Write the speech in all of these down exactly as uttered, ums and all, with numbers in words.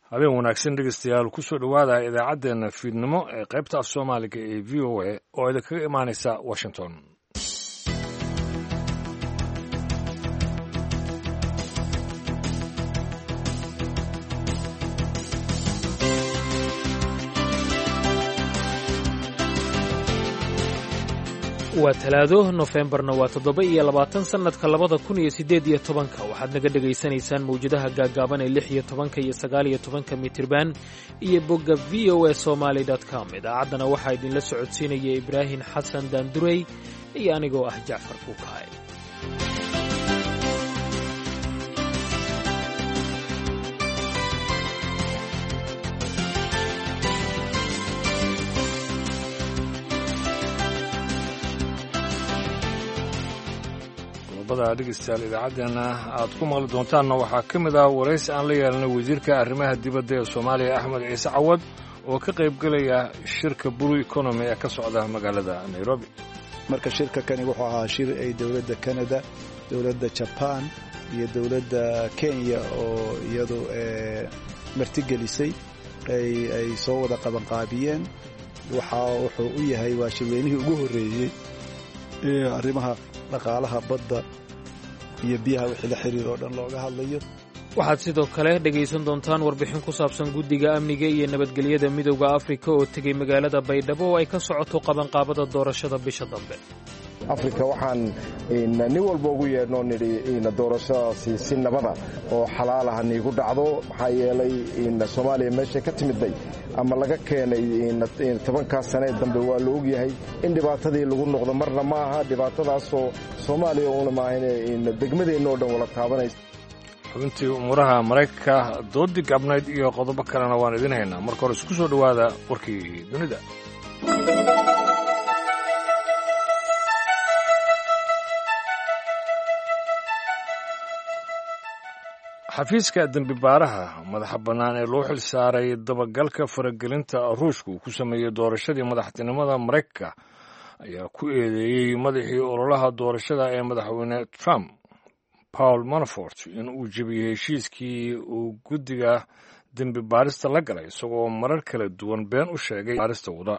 habeen wanaagsan dhegeystayaal kusoo dhowaada idaacaddeenna fiidnimo ee qaybta af soomaaliga ee v o a oo idinkaga imaanaysa washington. waa talaado nofembarna waa toddoba iyo labaatan sannadka labada kun iyo siddeed iyo tobanka waxaad naga dhegaysanaysaan mawjadaha gaaggaaban ee lix iyo tobanka iyo sagaal iyo tobanka mitirban iyo bogga v o a somaali dot com idaacaddana waxaa idinla socodsiinaya ibraahim xasan daandurey iyo anigoo ah jacfar kuukaay. dhegeystayaal idaacaddeenna aad ku maqli doontaanna waxaa ka mid ah waraysi aan la yeelanay wasiirka arrimaha dibadda ee soomaaliya axmed ciise cawad oo ka qaybgelaya shirka blue economy ee ka socda magaalada nairobi. marka shirka kani wuxuu ahaa shir ay dowladda canada, dowladda jaban iyo dowladda kenya oo iyadu martigelisay ay soo wada qabanqaabiyeen. wuxuu u yahay waa shirweynihii ugu horreeyey ee arrimaha dhaqaalaha badda iyo biyaha wixii la xiriir oo dhan looga hadlayo. waxaad sidoo kale dhegaysan doontaan warbixin ku saabsan guddiga amniga iyo nabadgelyada midowda afrika oo tegey magaalada baydhabo oo ay ka socoto qabanqaabada doorashada bisha dambe. afrika waxaan nin walba ugu yeedhnoo nidhi doorashadaasi si nabada oo xalaal ah niigu dhacdo, maxaa yeelay soomaaliya meeshay ka timidday ama laga keenay tobankaas sane dambe waa la ogyahay in dhibaatadii lagu noqdo marna ma aha dhibaatadaasoo soomaaliya uuna maahan degmadeenna oo dhan wala taabanaysa. xubintii umuuraha maraykanka doodii gabnayd iyo qodobo kalena waan idin haynaa. marka hore isku soo dhowaada warkii dunida. xafiiska dembi baaraha madaxa bannaan ee loo xil saaray dabagalka faragelinta ruushka uu ku sameeyey doorashadii madaxtinimada maraykanka ayaa ku eedeeyey madaxii ololaha doorashada ee madaxweyne trump paul manafort in uu jebiyey heshiiskii uu guddiga dembi baarista la galay isagoo marar kala duwan been u sheegay baarista wada.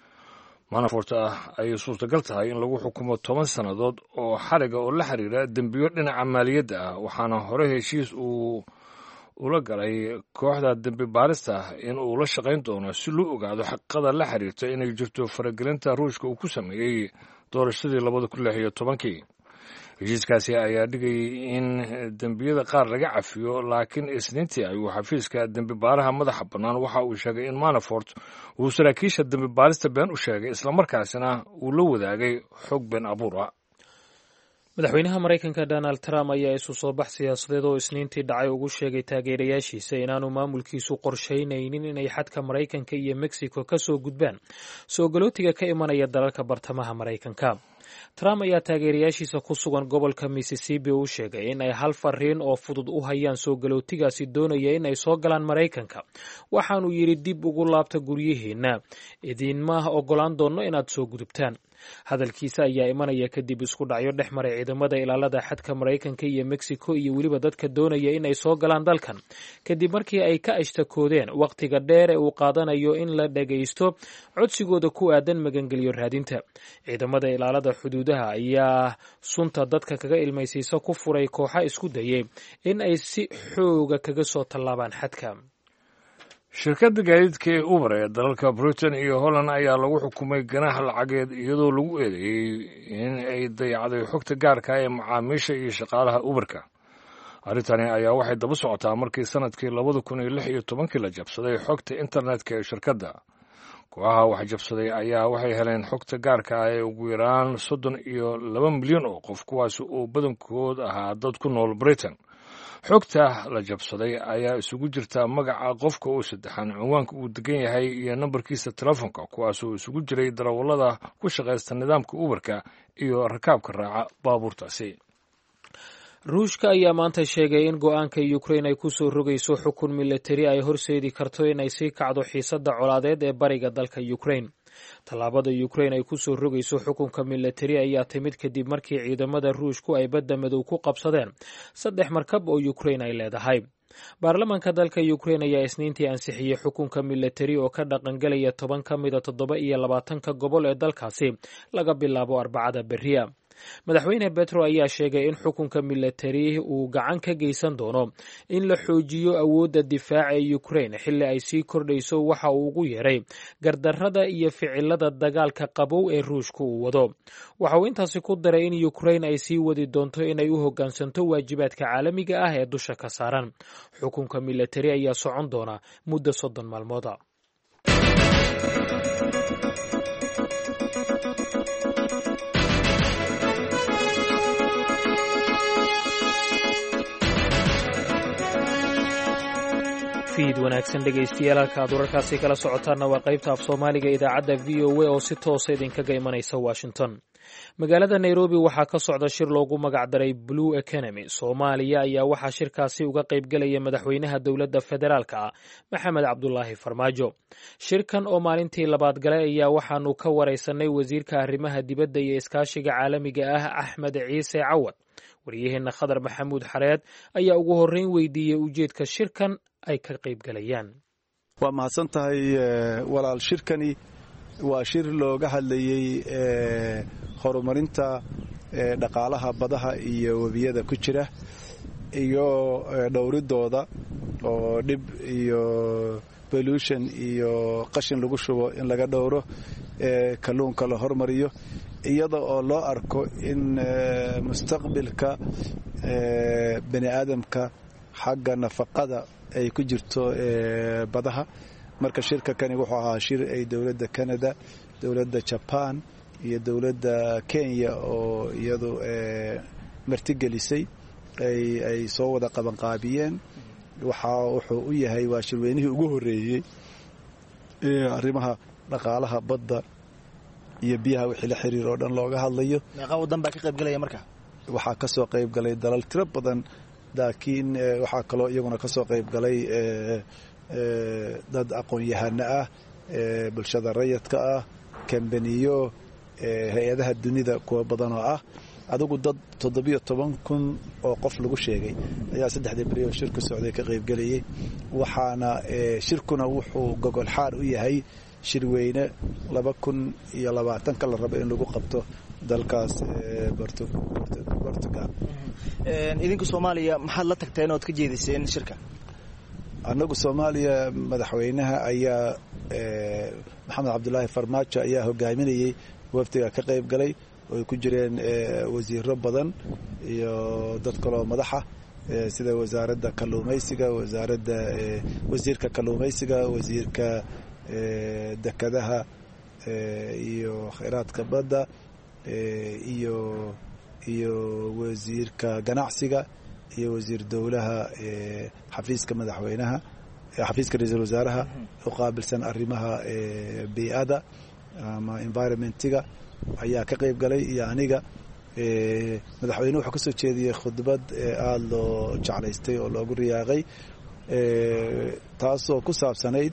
manafort ah ayay suurtagal tahay in lagu xukumo toban sannadood oo xariga oo la xiriira dembiyo dhinaca maaliyadda ah, waxaana hore heshiis uu ula galay kooxda dembi baarista ah in uu la shaqayn doono si loo ogaado xaqiiqada la xiriirta inay jirto faragelinta ruushka uu ku sameeyey doorashadii labada kun lix iyo tobankii. heshiiskaasi ayaa dhigayay in dembiyada qaar laga cafiyo, laakiin isniintii ayuu xafiiska dembi baaraha madaxa bannaan waxa uu sheegay in manafort uu saraakiisha dembi baarista been u sheegay islamarkaasina uu la wadaagay xog been abuur ah. madaxweynaha maraykanka donald trump ayaa isu soo bax siyaasadeed oo isniintii dhacay ugu sheegay taageerayaashiisa inaanu maamulkiisu qorshaynaynin inay xadka maraykanka iyo mexico ka soo gudbaan soo galootiga ka imanaya dalalka bartamaha maraykanka. trump ayaa taageerayaashiisa ku sugan gobolka mississippi u sheegay in ay hal fariin oo fudud u hayaan soo galootigaasi doonaya in ay soo galaan maraykanka. waxaanuu yidhi dib ugu laabta guryihiinna, idinma oggolaan doonno inaad soo gudubtaan. hadalkiisa ayaa imanaya kadib isku dhacyo dhex maray ciidamada ilaalada xadka maraykanka iyo mexico iyo weliba dadka doonaya in ay soo galaan dalkan kadib markii ay ka ashtakoodeen wakhtiga dheer ee uu qaadanayo in la dhagaysto codsigooda ku aadan magangelyo raadinta. ciidamada ilaalada xuduudaha ayaa sunta dadka kaga ilmaysiisa ku furay kooxa isku dayay in ay si xooga kaga soo tallaabaan xadka. shirkadda gaadiidka ee uber ee dalalka britain iyo holland ayaa lagu xukumay ganaax lacageed iyadoo lagu eedeeyey in ay dayacday xogta gaarka ee macaamiisha iyo shaqaalaha uberka. arrintani ayaa waxay daba socotaa markii sanadkii labada kun iyo lix iyo tobankii la jabsaday xogta internetka ee shirkadda. kooxaha wax jabsaday ayaa waxay heleen xogta gaarka ah ee ugu yaraan soddon iyo laba milyan oo qof, kuwaasi oo badankood ahaa dad ku nool britain. xogta la jabsaday ayaa isugu jirta magaca qofka uu saddexan, cinwaanka uu degan yahay iyo nambarkiisa telefoonka, kuwaasoo isugu jiray darawallada ku shaqaysta nidaamka uberka iyo rakaabka raaca baabuurtaasi. ruushka ayaa maanta sheegay in go-aanka ukrain ay ku soo rogayso xukun milatari ay horseedi karto inay sii kacdo xiisadda colaadeed ee bariga dalka ukrain. tallaabada ukrain ay ku soo rogayso xukunka milatari ayaa timid kadib markii ciidamada ruushku ay badda madow ku qabsadeen saddex markab oo ukrain ay leedahay. baarlamaanka dalka Ukraine ayaa isniintii ansixiyey xukunka militari oo ka dhaqangelaya toban ka mida toddoba iyo labaatanka gobol ee dalkaasi laga bilaabo Arbacada berriya. Madaxweyne Petro ayaa sheegay in xukunka militari uu gacan ka geysan doono in la xoojiyo awoodda difaaca ee Ukraine xilli ay sii kordhayso waxa uu ugu yeeray gardarrada iyo ficilada dagaalka qabow ee Ruushku uu wado. Waxa uu intaasi ku daray in Ukraine ay sii wadi doonto inay u hoggaansanto waajibaadka caalamiga ah ee dusha ka saaran. Xukunka militari ayaa socon doona muddo soddon maalmood ah. wanaagsan dhegaystayaal halka aad wararkaasi kala socotaanna waa qaybta af soomaaliga idaacadda v o a oo si toosa idinkaga imanaysa Washington. Magaalada Nairobi waxaa ka socda shir loogu magacdaray Blue Economy. Soomaaliya ayaa waxaa shirkaasi uga qaybgelaya madaxweynaha dowladda federaalka ah Maxamed Cabdulaahi Farmaajo. Shirkan oo maalintii labaad galay ayaa waxaanu ka wareysanay wasiirka arrimaha dibadda iyo iskaashiga caalamiga ah Axmed Ciise Cawad. Wariyaheenna Khadar Maxamuud Xareed ayaa ugu horreyn weydiiyey ujeedka shirkan ay ka qayb galayaan. waa mahadsan tahay walaal. shirkani waa shir looga hadlayay horumarinta dhaqaalaha badaha iyo webiyada ku jira iyo dhowridooda oo dhib iyo pollution iyo qashin lagu shubo in laga dhowro, kalluunka la hormariyo, iyada oo loo arko in mustaqbalka bani aadamka xagga nafaqada ay ku jirto badaha. marka shirka kani wuxuu ahaa shir ay dowladda Canada, dowladda Japan iyo dowladda Kenya oo iyadu martigelisay ay ay soo wada qaban qaabiyeen. waxa wuxuu u yahay waa shirweynihii ugu horeeyay ee arrimaha dhaqaalaha badda iyo biyaha wixii la xiriir oo dhan looga hadlayo. meeqa wadan baa ka qayb galaya marka? waxaa ka soo qayb galay dalal tiro badan, laakiin waxaa kaloo iyaguna ka soo qayb galay dad aqoon-yahano ah, bulshada rayidka ah, kambaniyo, hay-adaha dunida kuwa badan oo ah. adigu dad toddobiyo toban kun oo qof lagu sheegay ayaa saddexdii beri oo shirku socday ka qayb galayay. waxaana shirkuna wuxuu gogol xaar u yahay shirweyne laba kun iyo labaatanka la rabo in lagu qabto dalkaas Portugal. idinku Soomaaliya maxaad la tagteen ood ka jeediseen shirka? annagu Soomaaliya madaxweynaha ayaa Maxamed Cabdulaahi Farmaajo ayaa hogaaminayay wafdiga ka qayb galay oo ay ku jireen wasiiro badan iyo dad kaloo madaxa sida wasaaradda kalluumaysiga, wasaaradda wasiirka kalluumaysiga, wasiirka dekadaha iyo kheyraadka badda iyo iyo wasiirka ganacsiga iyo wasiir dowlaha xafiiska madaxweynaha, xafiiska ra'iisul wasaaraha oo qaabilsan arrimaha bii'ada ama environmentiga ayaa ka qayb galay iyo aniga. madaxweynuhu wuxuu ka soo jeediyey khudbad aada loo jeclaystay oo loogu riyaaqay, taasoo ku saabsanayd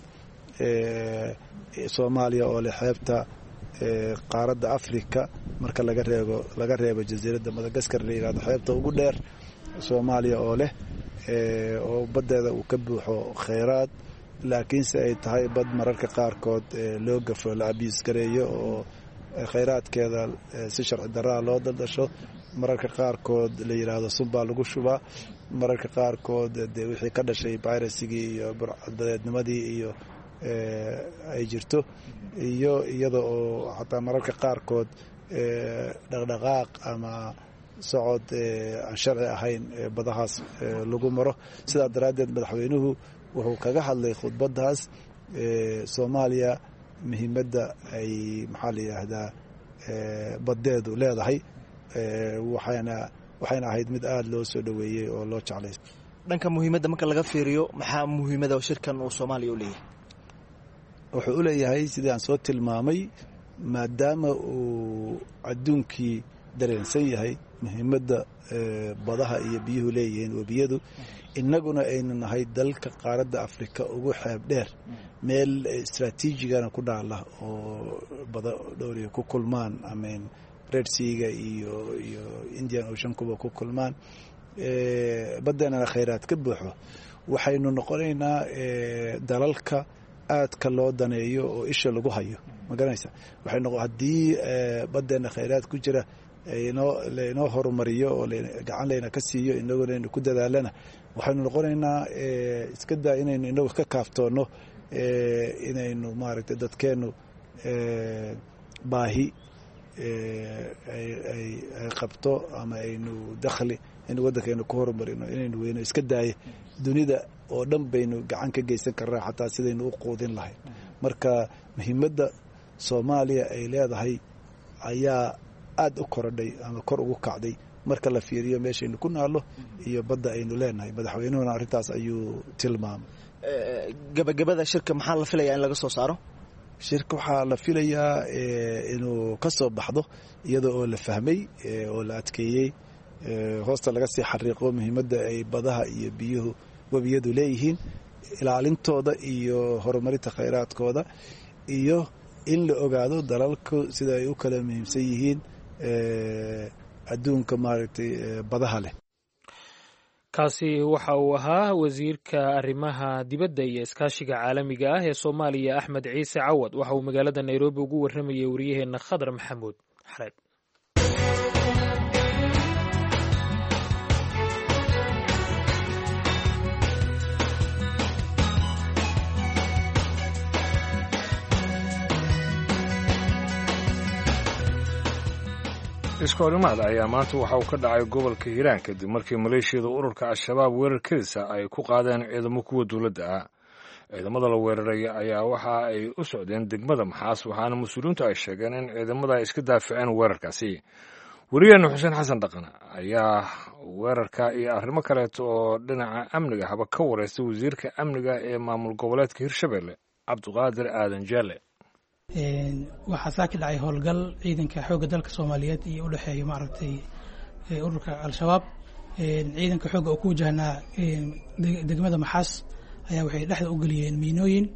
Soomaaliya oo leh xeebta qaaradda Afrika marka laga reebo laga reebo jasiiradda Madagascar la yiraahdo xeebta ugu dheer. Soomaaliya oo leh oo badeeda uu ka buuxo kheyraad, laakiinse ay tahay bad mararka qaarkood loo gafo, la abuse gareeyo oo kheyraadkeeda si sharci daraa loo daldasho. mararka qaarkood la yiraahdo subbaa lagu shubaa, mararka qaarkood dee wixii ka dhashay piracy-gii iyo burcadbadeednimadii iyo ay jirto, iyo iyada oo xataa mararka qaarkood dhaqdhaqaaq ama socod aan sharci ahayn badahaas lagu maro. sidaa daraaddeed madaxweynuhu wuxuu kaga hadlay khudbadaas Soomaaliya muhiimadda ay maxaa la yidhaahdaa badeedu leedahay, waxayna waxayna ahayd mid aada loo soo dhoweeyey oo loo jeclaystay. dhanka muhiimadda marka laga fiiriyo maxaa muhiimada shirkan uu Soomaaliya u leeyahay? wuxuu u leeyahay sidii aan soo tilmaamay, maadaama uu adduunkii dareensan yahay muhiimadda badaha iyo biyuhu leeyihiin webiyadu, innaguna aynu nahay dalka qaaradda Afrika ugu xeeb dheer, meel istaraatiijigana ku dhaala oo bada dhowriyo ku kulmaan, amen Red Sea-ga iyo iyo Indian Ocean kuba ku kulmaan, badanana kheyraad ka buuxo. waxaynu noqonaynaa dalalka aadka loo daneeyo oo isha lagu hayo magaranaysa waxay noqon haddii baddeena khayraad ku jira inoo lainoo horumariyo oo gacan layna ka siiyo inaguna aynu ku dadaalana waxaynu noqonaynaa iska daa inaynu inagu ka kaaftoonno inaynu maaragtay dadkeennu baahi ay qabto ama aynu dakhli in waddankeenu ku horumarino inaynu weyno iska daaye dunida oo dhan baynu gacan ka geysan karnaa xataa sidaynu u quudin lahayn marka muhiimadda soomaaliya ay leedahay ayaa aad u korodhay ama kor ugu kacday marka la fiiriyo meeshaynu ku naallo iyo badda aynu leenahay madaxweynuhuna arrintaas ayuu tilmaamay gabagabada shirka maxaa la filayaa in laga soo saaro shirka waxaa la filayaa inuu ka soo baxdo iyadoo oo la fahmay oo la adkeeyey hoosta laga sii xariiqo muhiimadda ay badaha iyo biyuhu webiyadu leeyihiin ilaalintooda iyo horumarinta khayraadkooda iyo in la ogaado dalalku sida ay u kala muhiimsan yihiin adduunka maaragtay badaha leh kaasi waxa uu ahaa wasiirka arrimaha dibadda iyo iskaashiga caalamiga ah ee Soomaaliya Axmed Ciise Cawad waxa uu magaalada Nairobi ugu warramayay wariyaheena Khadar Maxamuud Xareed iskoorimaad ayaa maanta waxa uu ka dhacay gobolka hiiraan kadib markii maleeshiyada ururka al-shabaab weerar kadisa ay ku qaadeen ciidamo kuwa dowladda ah ciidamada la weeraray ayaa waxa ay u socdeen degmada maxaas waxaana mas-uuliyiintu ay sheegeen in ciidamada ay iska daafaceen weerarkaasi wariyaheena xuseen xasan dhaqan ayaa weerarka iyo arrimo kaleeto oo dhinaca amniga haba ka wareystay wasiirka amniga ee maamul goboleedka hirshabelle cabdiqaadir aadan jaalle waxaa saaki dhacay howlgal ciidanka xoogga dalka Soomaaliyeed iyo u dhaxeeya maaragtay ururka al-shabaab ciidanka xoogga oo ku wajahnaa degmada maxaas ayaa waxay dhexda u galiyeen miinooyin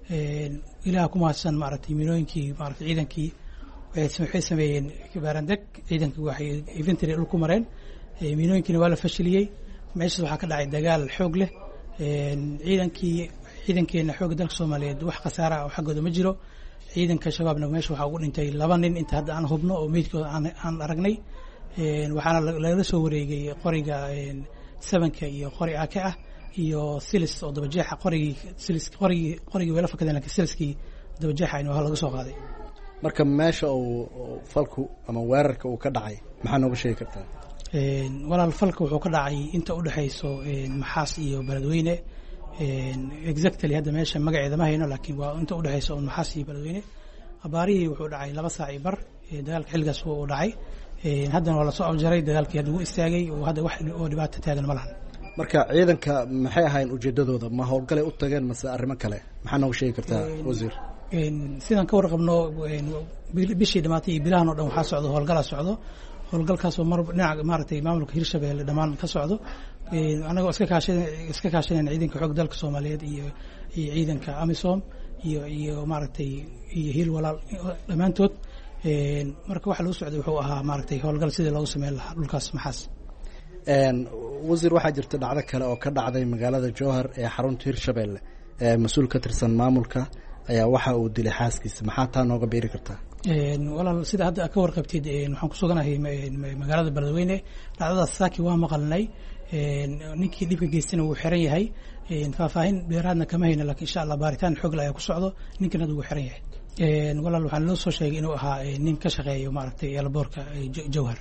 ilaaha ku mahadsan maaragtay miinooyinkii maaragtay ciidankii waxay sameeyeen baarandeg ciidankii waxay infantry dhulku mareen miinooyinkiina waa la fashiliyey meeshaas waxaa ka dhacay dagaal xoog leh ciidankii ciidankeena xoogga dalka Soomaaliyeed wax khasaara ah oo xaggooda ma jiro ciidanka shabaabna meesha waxaa ugu dhintay laba nin inta hadda aan hubno oo meydkooda aan aragnay waxaana lagala soo wareegay qoriga sabanka iyo qori ake ah iyo silis oo dabajeexa qorigii silis qorigii qorigii weela fakadeen laakiin siliskii dabajeexa in waa laga soo qaaday marka meesha uu falku ama weerarka uu ka dhacay maxaa nooga sheegi kartaa walaal falka wuxuu ka dhacay inta u dhaxayso maxaas iyo beledweyne exactly hadda meesha magaceeda ma hayno laakiin waa inta u dhaxayso oo maxaas iyo beledweyne abaarihii wuxuu dhacay laba saac iyo bar dagaalka xilligaas uu dhacay haddana waa la soo afjaray dagaalkii hadda wuu istaagay oo hadda wax oo dhibaato taagan ma lahan marka ciidanka maxay ahayn ujeedadooda ma howlgalay u tageen mase arrimo kale maxaa nooga sheegi kartaa wasiir sidaan ka warqabno bishii dhamaatay iyo bilahan oo dhan waxaa socdo howlgalaa socdo howlgalkaasoo mar dhinaca maaragtay maamulka hirshabelle dhammaan ka socdo anagoo iska kaashan iska kaashanayna ciidanka xoog dalka Soomaaliyeed iyo iyo ciidanka AMISOM iyo iyo maaragtay iyo hiil walaal dhamaantood marka waxa lagu socday wuxuu ahaa maaragtay howlgal sidii loogu sameyn lahaa dhulkaas maxaas wasiir waxaa jirta dhacdo kale oo ka dhacday magaalada Jowhar ee xarunta hirshabelle ee mas-uul ka tirsan maamulka ayaa waxa uu dilay xaaskiisa maxaa taa nooga beeri kartaa walaal sida hadda ka warqabtid waxaan ku suganahay magaalada beledweyne dhacdadaas saaki waa maqalnay ninkii dhibka geystana wuu xiran yahay faahfaahin dheeraadna kama hayna laakiin insha allah baaritaan xoog leh ayaa ku socdo ninkan hadda wuu xiran yahay walaal waxaan loo soo sheegay inuu ahaa nin ka shaqeeyo maaragtay eelaboorka Jowhar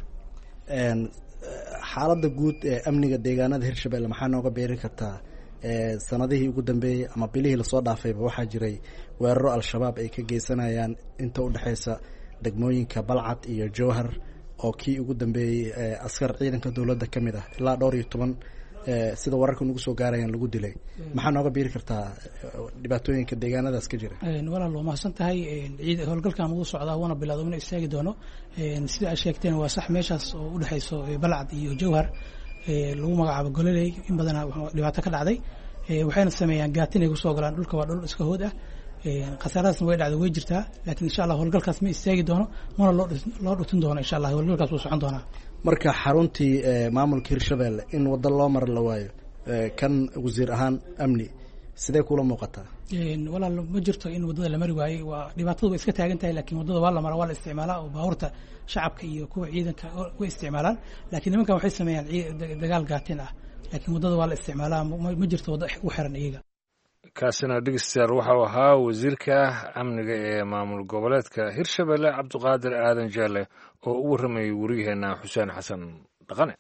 xaaladda guud ee amniga deegaanada hirshabelle maxaa nooga beeri kartaa sanadihii ugu dambeeyey ama bilihii lasoo dhaafayba waxaa jiray weeraro al-shabaab ay ka geysanayaan inta u dhexaysa degmooyinka balcad iyo jowhar oo kii ugu dambeeyey askar ciidanka dowladda ka mid ah ilaa dhowr iyo toban sida wararka nagu soo gaarayaan lagu dilay maxaa nooga biiri kartaa dhibaatooyinka deegaanadaas ka jira walaal waa mahadsan tahay howlgalkan wuu socdaa wuuna bilowday inuu istaagi doono sida aad sheegteen waa sax meeshaas oo u dhexayso balcad iyo jowhar lagu magacaabo gololey in badanaa dhibaato ka dhacday waxayna sameeyaan gaatin ay kusoo galaan dhulka waa dhul iska hood ah khasaaradaasna way dhacday way jirtaa laakiin insha allah howlgalkaas ma istaagi doono mana loo loo dhutin doono insha allah howlgalkaas wuu socon doonaa marka xaruntii maamulka hirshabelle in waddo loo mara la waayo kan wasiir ahaan amni sidee kula muuqataa? walaal ma jirto in wadada la mari waayey, waa dhibaatadu way iska taagan tahay, laakiin wadada waa la maraa, waa la isticmaalaa oo baabuurta shacabka iyo kuwa ciidanka way isticmaalaan, laakiin nimankan waxay sameeyaan dagaal gaatin ah, laakiin wadada waa la isticmaalaa, ma jirto wadda u xiran iyaga. kaasina dhegeystayaal waxau ahaa wasiirka amniga ee maamul goboleedka Hirshabelle Cabdiqaadir Aadan Jaale oo u warramayay wariyaheena Xuseen Xasan Dhaqane.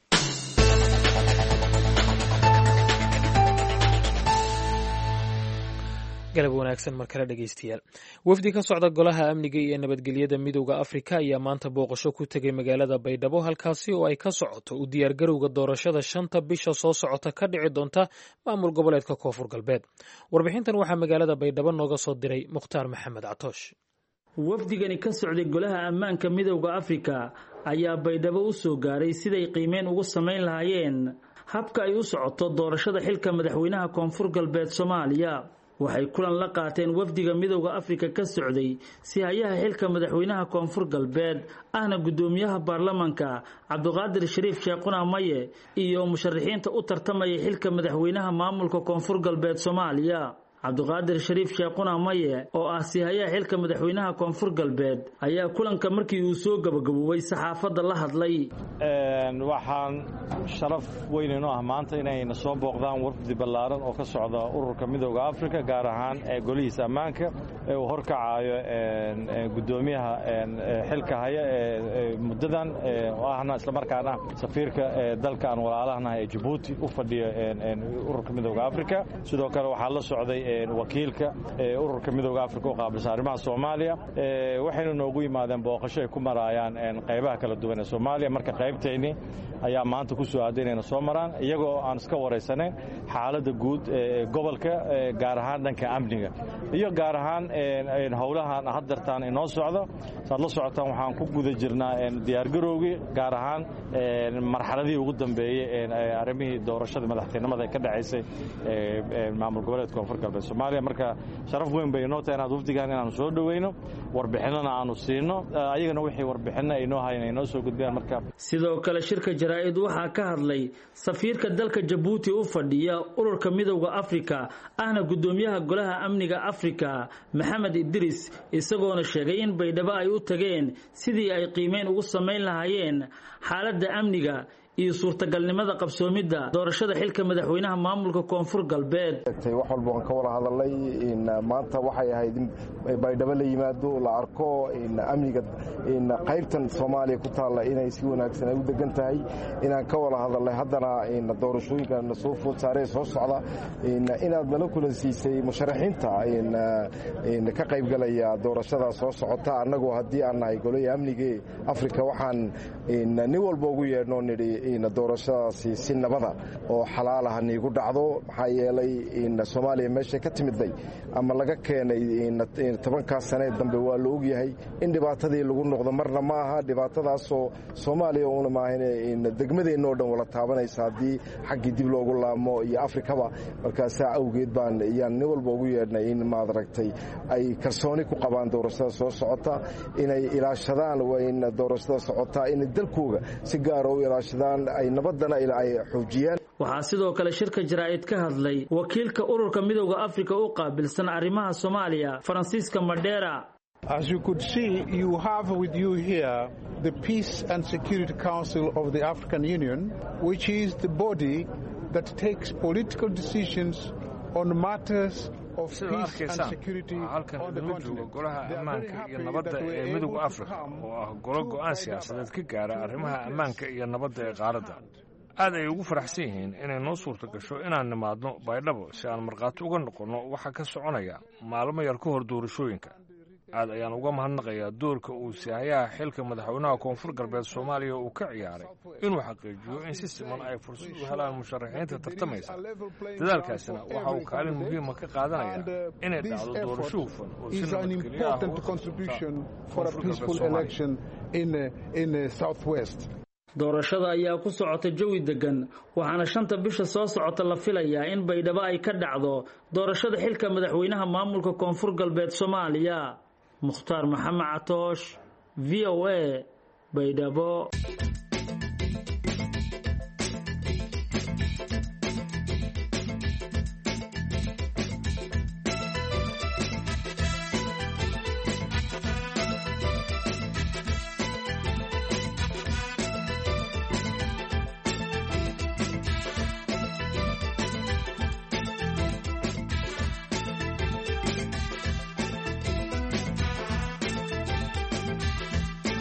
galab wanaagsan mar kale dhegeystayaal. wafdi ka socda golaha amniga iyo nabadgelyada midowda Afrika ayaa maanta booqasho ku tegay magaalada Baydhabo, halkaasi oo ay ka socoto u diyaargarowga doorashada shanta bisha soo socota ka dhici doonta maamul goboleedka Koonfur Galbeed. warbixintan waxaa magaalada Baydhabo nooga soo diray Mukhtaar Maxamed Catoosh. wafdigani ka socday golaha ammaanka midowda Afrika ayaa Baydhabo u soo gaaray siday qiimeyn ugu sameyn lahaayeen habka ay u socoto doorashada xilka madaxweynaha Koonfur Galbeed Soomaaliya. waxay kulan la qaateen wafdiga midowda Afrika ka socday si hayaha xilka madaxweynaha Koonfur Galbeed ahna gudoomiyaha baarlamaanka Cabdiqaadir Shariif Sheekuna Maye iyo musharaxiinta u tartamaya xilka madaxweynaha maamulka Koonfur Galbeed Soomaaliya. Cabdiqaadir Shariif Sheekuna Maye oo ah si hayaha xilka madaxweynaha Koonfur Galbeed ayaa kulanka markii uu soo gabagaboway saxaafadda la hadlay. een waxaan sharaf weyn inoo ah maanta inayna soo booqdaan wafdi ballaaran oo ka socda ururka midowda Afrika, gaar ahaan ee golihiisa ammaanka ee uu horkacayo een gudoomiyaha een xilka haya ee muddadan oo ahna isla markaana safiirka ee dalka aan walaalahana ee Djibouti u fadhiyo een ururka midowda Afrika. sidoo kale waxaa la socday wakiilka ururka midowda Afrika oo qaabilsan arrimaha Soomaaliya. waxayna noogu yimaadeen booqasho ay ku marayaan qaybaha kala duwan ee Soomaaliya. marka qaybteeni ayaa maanta ku soo aaday inay soo maraan iyagoo aan iska wareysanayn xaaladda guud ee gobolka, gaar ahaan dhanka amniga iyo gaar ahaan howlahan haddartaan inoo socdo. saad la socotaan waxaan ku guda jirnaa diyaargarowgii, gaar ahaan marxaladii ugu dambeeyey arrimihii doorashada madaxtinimada ee ka dhacaysay maamul goboleedka Koonfur Galbeed Soomaaliya. marka sharaf weyn bay inoo tahay inaad wafdigan inaanu soo dhaweyno, warbixinana aanu siino, ayagana wixii warbixinna ay noo hayeen ay noo soo gudbiyaan. marka sidoo kale shirka jaraa'id waxaa ka hadlay safiirka dalka Djibouti u fadhiya ururka midowda Afrika ahna gudoomiyaha golaha amniga Afrika Maxamed Idris, isagoona sheegay in Baydhabo ay u tageen sidii ay qiimeyn ugu sameyn lahaayeen xaaladda amniga iyo suurtagalnimada qabsoomidda doorashada xilka madaxweynaha maamulka Koonfur Galbeed. wax walba aan ka wada hadalay in maanta waxay ahayd in Baydhabo la yimaado la arko in amniga in qaybtan Soomaaliya ku taala inay si wanaagsan u degan tahay, inaan ka wada hadalay haddana in doorashooyinka soo food saaray soo socda in inaad nala kulansiisay musharaxiinta in in ka qayb galaya doorashada soo socota. anagoo haddii aan nahay golaha amniga Afrika waxaan in nin walba ugu yeedhno nidhi in doorashadaasi si nabada oo xalaal ah nigu dhacdo, maxaa yeelay in Soomaaliya meesha ka timiday ama laga keenay in tobanka sano dambe waa la og yahay in dhibaatadii lagu noqdo marna ma aha. dhibaatadaas oo Soomaaliya una maahan in degmadeena oo dhan wala taabanaysa haddii xaqii dib loogu laamo iyo Afrikaba. markaas awgeed baan iyaan nin walba ugu yeedhnay in maad aragtay ay kalsooni ku qabaan doorashada soo socota, inay ilaashadaan waa in doorashada socota in dalkooga si gaar ah u ilaashadaan ay nabadana ay xoojiyaan. waxaa sidoo kale shirka jaraa'id ka hadlay wakiilka ururka midowda Afrika u qaabilsan arrimaha Soomaaliya Francisca Madera. As you could see, you have with you here the Peace and Security Council of the African Union, which is the body that takes political decisions on matters of peace and security on the continent. golaha ammaanka iyo nabadda ee midowda Afrika oo ah golo go'aan siyaasadeed ka gaara arrimaha ammaanka iyo nabadda ee qaaradda. aad ay ugu faraxsan yihiin inay noo suurto gasho inaan nimaadno Baydhabo si aan marqaati uga noqonno waxa ka soconaya maalmo yar ka hor doorashooyinka. aad ayaan uga mahadnaqayaa doorka uu siyaha xilka madaxweynaha Koonfur Galbeed Soomaaliya uu ka ciyaaray inuu xaqiijiyo in si siman ay fursad u helaan musharaxiinta tartamaysa. dadaalkaasina waxa uu kaalin muhiim ah ka qaadanayaa inay dhacdo doorasho hufan oo si nabadgelyo ah doorashada ayaa ku socota jawi degan, waxaana shanta bisha soo socota la filayaa in Baydhabo ay ka dhacdo doorashada xilka madaxweynaha maamulka Koonfur Galbeed Soomaaliya. Mukhtaar Maxamed Catoosh, V O A, Baydhabo.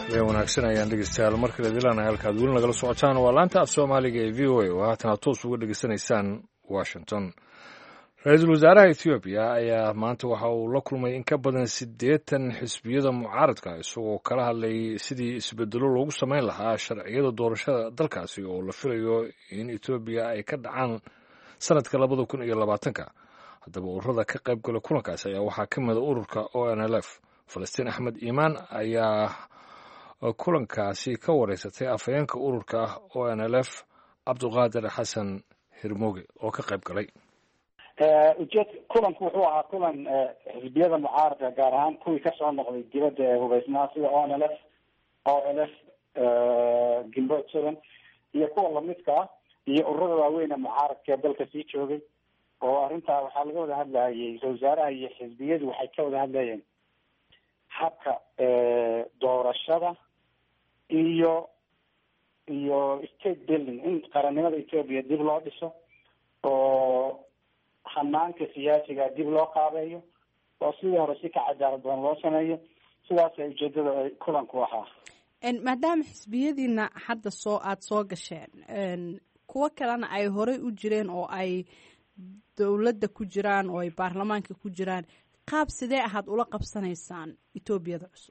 wanaagsan ayaan dhegeystayaal markale dilaana halkaad weli nagala socotaan waa laanta af soomaaliga ee v o a oo haatan aad toos uga dhegeysanaysaan washington. ra-iisul wasaaraha ethoobiya ayaa maanta waxa uu la kulmay in ka badan siddeetan xisbiyada mucaaradka isagoo kala hadlayay sidii isbedelo loogu samayn lahaa sharciyada doorashada dalkaasi oo la filayo in etoobiya ay ka dhacaan sanadka labada kun iyo labaatanka. haddaba ururada ka qayb gala kulankaas ayaa waxaa ka mida ururka o n l f. falastiin axmed iimaan ayaa kulankaasi ka wareysatay afhayeenka ururka o n l f cabdiqaadir xasan hirmooge oo ka qayb galay. ujeed kulanku wuxuu ahaa kulan xisbiyada mucaaradka gaar ahaan kuwii kasoo noqday dibadda ee hubeysnaa sida o n l f o l f gimbood sudan iyo kuwa lamidka ah iyo ururada waaweyn ee mucaaradka ee dalka sii joogay oo arrintaa waxaa laga wada hadlayay ra-iisul wasaaraha iyo xisbiyadu waxay ka wada hadlayeen habka doorashada iyo iyo state building in qarannimada etoobiya dib loo dhiso oo hanaanka siyaasiga dib loo qaabeeyo oo sidii hore si ka cadaalad badan loo sameeyo. sidaas ay ujeedada ay kulanku ahaa. maadaama xisbiyadiina hadda soo aada soo gasheen kuwo kalena ay horey u jireen oo ay dowladda ku jiraan oo ay baarlamaanka ku jiraan, qaab sidee ahaad ula qabsanaysaan etoobiyada cusub?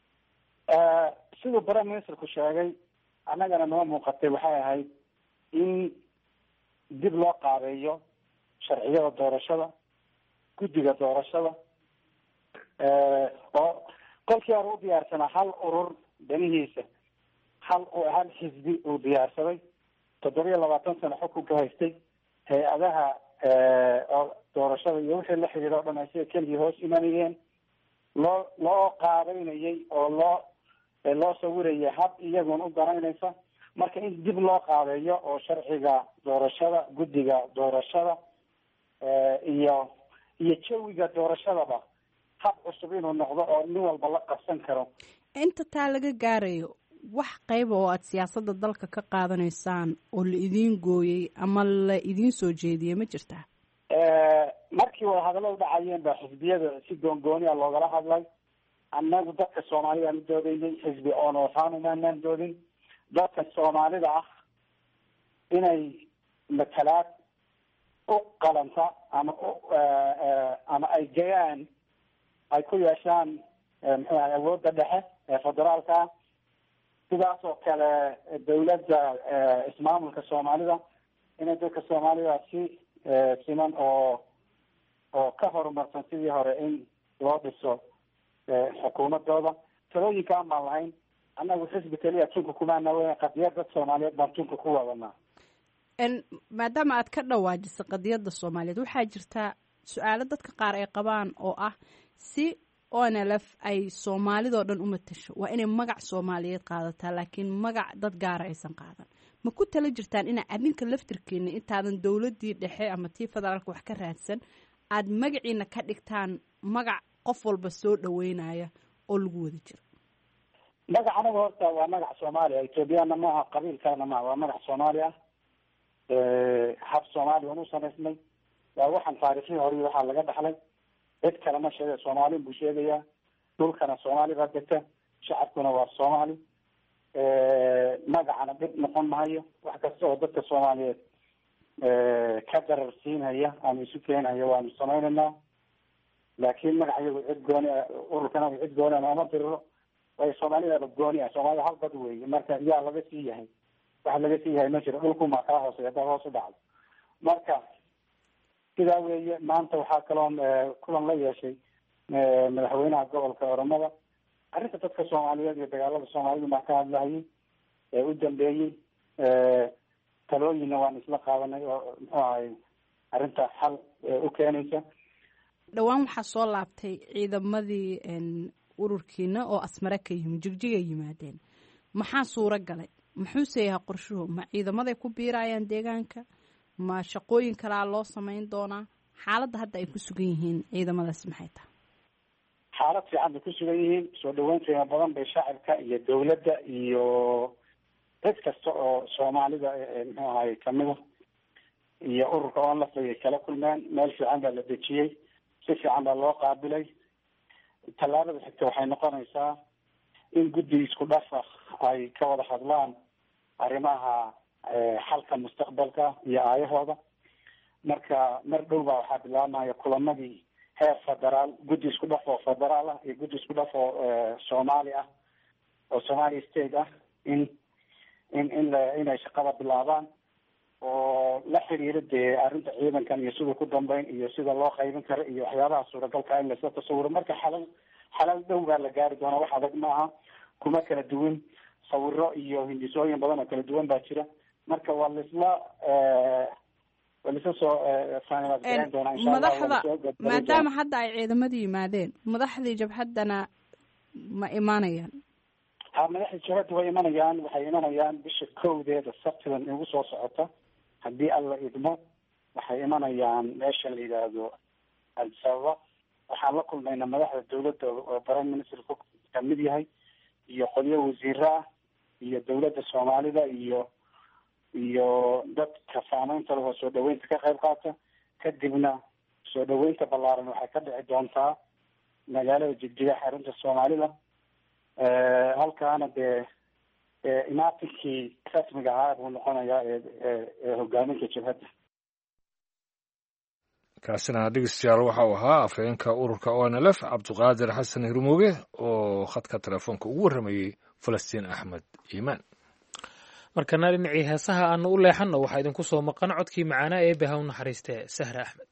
siduu prime ministerku sheegay annagana noo muuqatay waxay ahayd in dib loo qaabeeyo sharciyada doorashada, guddiga doorashada oo kolkii hore u diyaarsanaa hal urur danihiisa hal hal xisbi uu diyaarsaday toddobiyo labaatan sano xukunka haystay hay-adaha doorashada iyo wixii la xidhiidha o dhan ay sida keligii hoos imanayeen loo loo qaabeynayay oo loo loo sawirayay hab iyagoon u danaynaysa. marka in dib loo qaabeeyo oo sharciga doorashada, guddiga doorashada iyo iyo jawiga doorashadaba hab cusub inuu noqdo oo nin walba la qabsan karo. inta taa laga gaarayo wax qayba oo aada siyaasadda dalka ka qaadanaysaan oo la idiin gooyey ama la idiin soo jeediyey ma jirtaa? markii wadahadallo u dhacayeen baa xisbiyada si goongooni a loogala hadlay. annagu dadka soomaalida aan u doodaynay, xisbi oonootaan umaanaan doodin. dadka soomaalida ah inay matalaad u qalanta ama ama ay gayaan ay ku yeeshaan muxuu ahay awoodda dhexe ee federaalka ah. sidaas oo kale dawladda ismaamulka soomaalida inay dadka soomaalida si siman oo oo ka horumarsan sidii hore in loo dhiso xukuumadooda. talooyinka aan baan lahayn. annagu xisbi keliya tunka kumaana w qadiyad dad soomaaliyeed baan tunka ku wadanaa. maadaama aad ka dhawaajisa qadiyadda soomaaliyeed, waxaa jirtaa su-aalo dadka qaar ay qabaan oo ah si o n l f ay soomaalidoo dhan u matasho waa inay magac soomaaliyeed qaadataa, laakiin magac dad gaara aysan qaadan. ma ku tala jirtaan inaa adinka laftirkeena intaadan dowladdii dhexe ama tii federaalka wax ka raadsan aada magaciina ka dhigtaan magac qof walba soo dhaweynaya oo lagu wada jiro? magac anaga horta waa magac soomaaliya, ethoobiyaana maaha, qabiil kalena maaha, waa magac soomaali ah. hab soomaaliya anu samaysnay waa waxaan taarikhii hore waxaa laga dhaxlay. cid kale ma sheega, soomaalin buu sheegayaa. dhulkana soomaali baa degta, shacabkuna waa soomaali. magacana dhib noqon mahayo. wax kasta oo dadka soomaaliyeed ka darar siinhaya ama isu keenhaya waanu samaynaynaa. laakiin magac iyagu cid gooni ah, ururkana cid gooni ah nooma diriro. way soomaalida gooni ah, soomaalida hal dad weeye. marka yaa laga sii yahay, waxa laga sii yahay ma jiro. dhulkumaa kaa hooseeya hadaa hoos u dhacdo. marka sidaa weeye. maanta waxaa kaloon kulan la yeeshay madaxweynaha gobolka oromada. arrinta dadka soomaaliyeed iyo dagaalada soomaalida maa ka hadlahayay ee u dambeeyey. talooyinna waan isla qaadanay oo muxuu ahay arrinta xal u keenaysa. dhowaan waxaa soo laabtay ciidamadii ururkiina oo asmare ka yimi jigjigay yimaadeen. maxaa suuro galay? muxuuse yahay qorshuhu? ma ciidamaday ku biirayaan deegaanka? ma shaqooyin kalaa loo samayn doonaa? xaaladda hadda ay ku sugan yihiin ciidamadaas maxay tahay? xaalad fiican bay ku sugan yihiin. soo dhaweyn qiimo badan bay shacabka iyo dawladda iyo cid kasta oo soomaalida muxuu ahay kamida iyo ururka onlaf ay kala kulmeen. meel fiican baa la dejiyey, si fiican baa loo qaabilay. tallaabada xigta waxay noqonaysaa in guddi isku dhafa ay ka wada hadlaan arrimaha xalka mustaqbalka iyo aayahooda. marka mar dhow baa waxaa bilaabmaya kulamadii heer federaal, guddi isku dhaf oo federaal ah iyo guddi isku dhaf oo soomaali ah oo Somali state ah in in in inay shaqada bilaabaan oo la xiriira dee arrinta ciidankan iyo sida ku dambeyn iyo sida loo qaybin karo iyo waxyaabaha suuragalka in lasoo tasawiro. marka xalal xalal dhow baa la gaari doonaa, wax adag maaha, kuma kala duwan, sawiro iyo hindisooyin badan oo kala duwan baa jira. marka waa laisla waa laisla soo finalize garan doonaa insha Allah. madaxda maadaama hadda ay ciidamadii yimaadeen, madaxdii jabhaddana ma imaanayaan? ha madaxda jabhadda way imanayaan, waxay imanayaan bisha kowdeeda sabtidan igu soo socota haddii alla idmo. waxay imanayaan meesha la yidhaahdo Addis Ababa. waxaan la kulmayna madaxda dawladda oo prime minister ku kamid yahay iyo qolyo wasiiro ah iyo dawladda Soomaalida iyo iyo dadka saameynta leh oo soo dhaweynta ka qayb qaata. kadibna soo dhaweynta ballaaran waxay ka dhici doontaa magaalada Jigjiga, xarunta Soomaalida. halkaana dee imaatinkii rasmiga ahaa buu noqonayaa ee hogaaminta jabhadda. kaasina dhegeystayaal waxa uu ahaa afhayeenka ururka O N L F cabdiqaadir xasan hirmooge oo khadka telefoonka ugu warramayey falastiin axmed iimaan. markana dhinacii heesaha aanu u leexanno waxaa idinku soo maqan codkii macaanaa ee baha u naxariistee Sahra Axmed.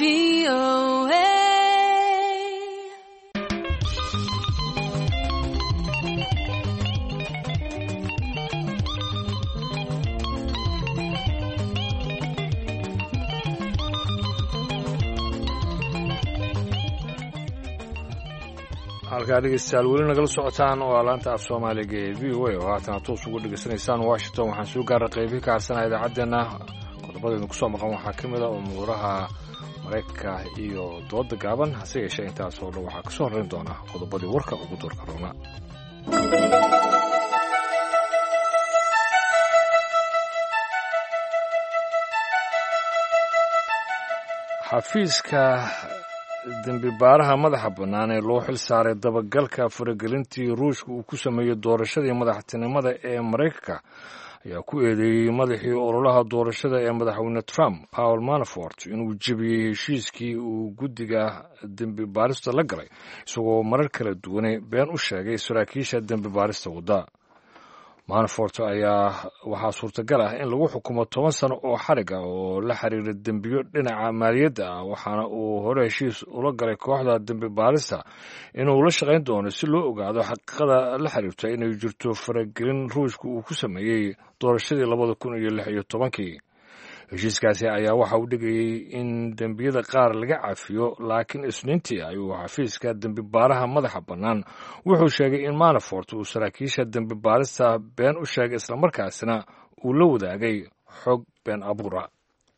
V O A. halkaa dhegeystayaal weli nagala socotaan waa laanta af soomaaliga ee v o a oo haatan toos ugu dhegeysanaysaan washington. waxaan soo gaarnay qeybii ka harsanaa idaacaddeenna qodobadaynu kusoo maqan waxaa ka mid a umuuraha maraykanka iyo dooda gaaban. hase yeeshee intaas oo dhan waxaa kasoo horrayn doona qodobadii warka ugu doorka roona. xafiiska dembi baaraha madaxa bannaan ee loo xil saaray dabagalka faragelintii ruushka uu ku sameeyey doorashadii madaxtinimada ee maraykanka ayaa ku eedeeyey madaxii ololaha doorashada ee madaxweyne trump paul manafort inuu jebiyey heshiiskii uu guddiga dembi baarista la galay isagoo marar kala duwane been u sheegay saraakiisha dembi baarista wadda. manafort ayaa waxaa suurtagal ah in lagu xukumo toban sano oo xarig ah oo la xiriira dembiyo dhinaca maaliyadda ah, waxaana uu hore heshiis ula galay kooxda dembi baarista inuu la shaqayn doono si loo ogaado xaqiiqada la xiriirta inay jirto faragelin ruushka uu ku sameeyey doorashadii labada kun iyo lix iyo tobankii. heshiiskaasi ayaa waxa uu dhigayey in dembiyada qaar laga cafiyo, laakiin isniintii ayuu xafiiska dembi baaraha madaxa bannaan wuxuu sheegay in manafort uu saraakiisha dembi baarista been u sheegay islamarkaasina uu la wadaagay xog been abuura.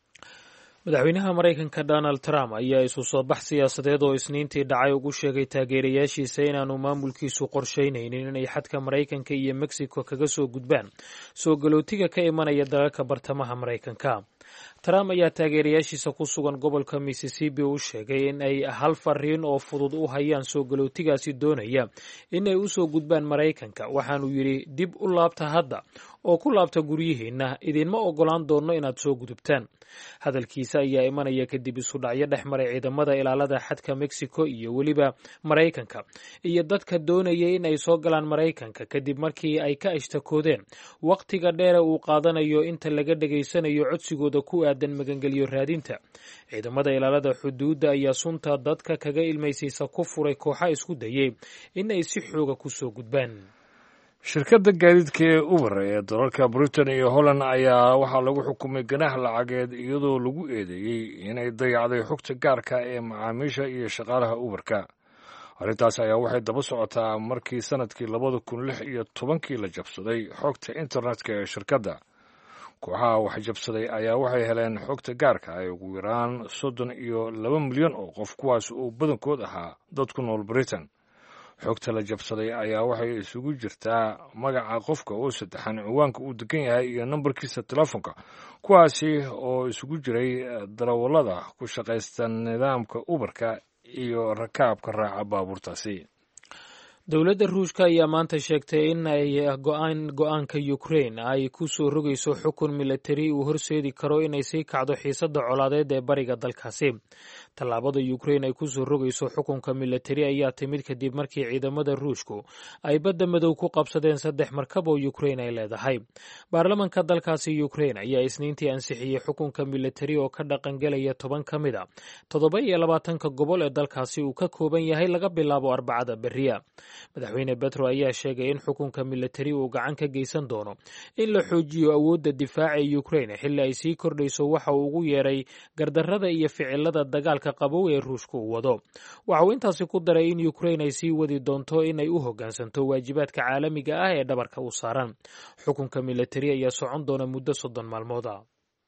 madaxweynaha maraykanka donald trump ayaa isu soo bax siyaasadeed oo isniintii dhacay ugu sheegay taageerayaashiisa inaanu maamulkiisu qorshaynaynin inay xadka maraykanka iyo mexico kaga soo gudbaan soo galootiga ka imanaya dalalka bartamaha maraykanka. trump ayaa taageerayaashiisa ku sugan gobolka mississippi u sheegay in ay hal fariin oo fudud u hayaan soo galootigaasi doonaya inay u soo gudbaan maraykanka. waxaanuu yidhi dib u laabta hadda oo ku laabta guryihiinna, idinma ogolaan doonno inaad soo gudubtaan. hadalkiisa ayaa imanaya kadib isu dhacyo dhex maray ciidamada ilaalada xadka mexico iyo weliba maraykanka iyo dadka doonaya in ay soo galaan maraykanka kadib markii ay ka ishtakoodeen wakhtiga dheere uu qaadanayo inta laga dhegaysanayo codsigooda ku aadan magangelyo raadinta. ciidamada ilaalada xuduudda ayaa sunta dadka kaga ilmaysiisa ku furay kooxa isku dayay in ay si xooga ku soo gudbaan. shirkadda gaadiidka ee uber ee dalalka britain iyo holland ayaa waxaa lagu xukumay ganaax lacageed iyadoo lagu eedeeyey inay dayacday xogta gaarka ee macaamiisha iyo shaqaalaha uberka. arrintaas ayaa waxay daba socotaa markii sanadkii labada kun lix iyo tobankii la jabsaday xogta internetka ee shirkadda. kooxaha wax jabsaday ayaa waxay heleen xogta gaarka ay ugu yaraan soddon iyo laba milyan oo qof, kuwaas oo badankood ahaa dad ku nool britain. xogta la jabsaday ayaa waxay isugu jirtaa magaca qofka oo saddexan, ciwaanka uu degan yahay iyo nambarkiisa telefoonka, kuwaasi oo isugu jiray darawallada ku shaqaysta nidaamka uberka iyo rakaabka raaca baabuurtaasi. dowladda ruushka ayaa maanta sheegtay in ay go-aan go-aanka ukraine ay ku soo rogayso xukun milatari uu horseedi karo inay sii kacdo xiisadda colaadeed ee bariga dalkaasi. tallaabada ukraine ay ku soo rogayso xukunka milatari ayaa timid kadib markii ciidamada ruushku ay badda madow ku qabsadeen saddex markab oo ukraine ay leedahay. baarlamanka dalkaasi ukraine ayaa isniintii ansixiyey xukunka milatari oo ka dhaqangelaya toban ka mid a toddoba iyo labaatanka gobol ee dalkaasi uu ka kooban yahay laga bilaabo arbacada beriya. madaxweyne betro ayaa sheegay in xukunka milatari uu gacan ka geysan doono in la xoojiyo awoodda difaaca ee ukraine xilli ay sii kordhayso waxa uu ugu yeeray gardarrada iyo ficilada dagaalka qabow ee ruushka uu wado. waxa uu intaasi ku daray in ukraine ay sii wadi doonto inay u hoggaansanto waajibaadka caalamiga ah ee dhabarka u saaran. xukunka milatari ayaa socon doona muddo soddon maalmood ah.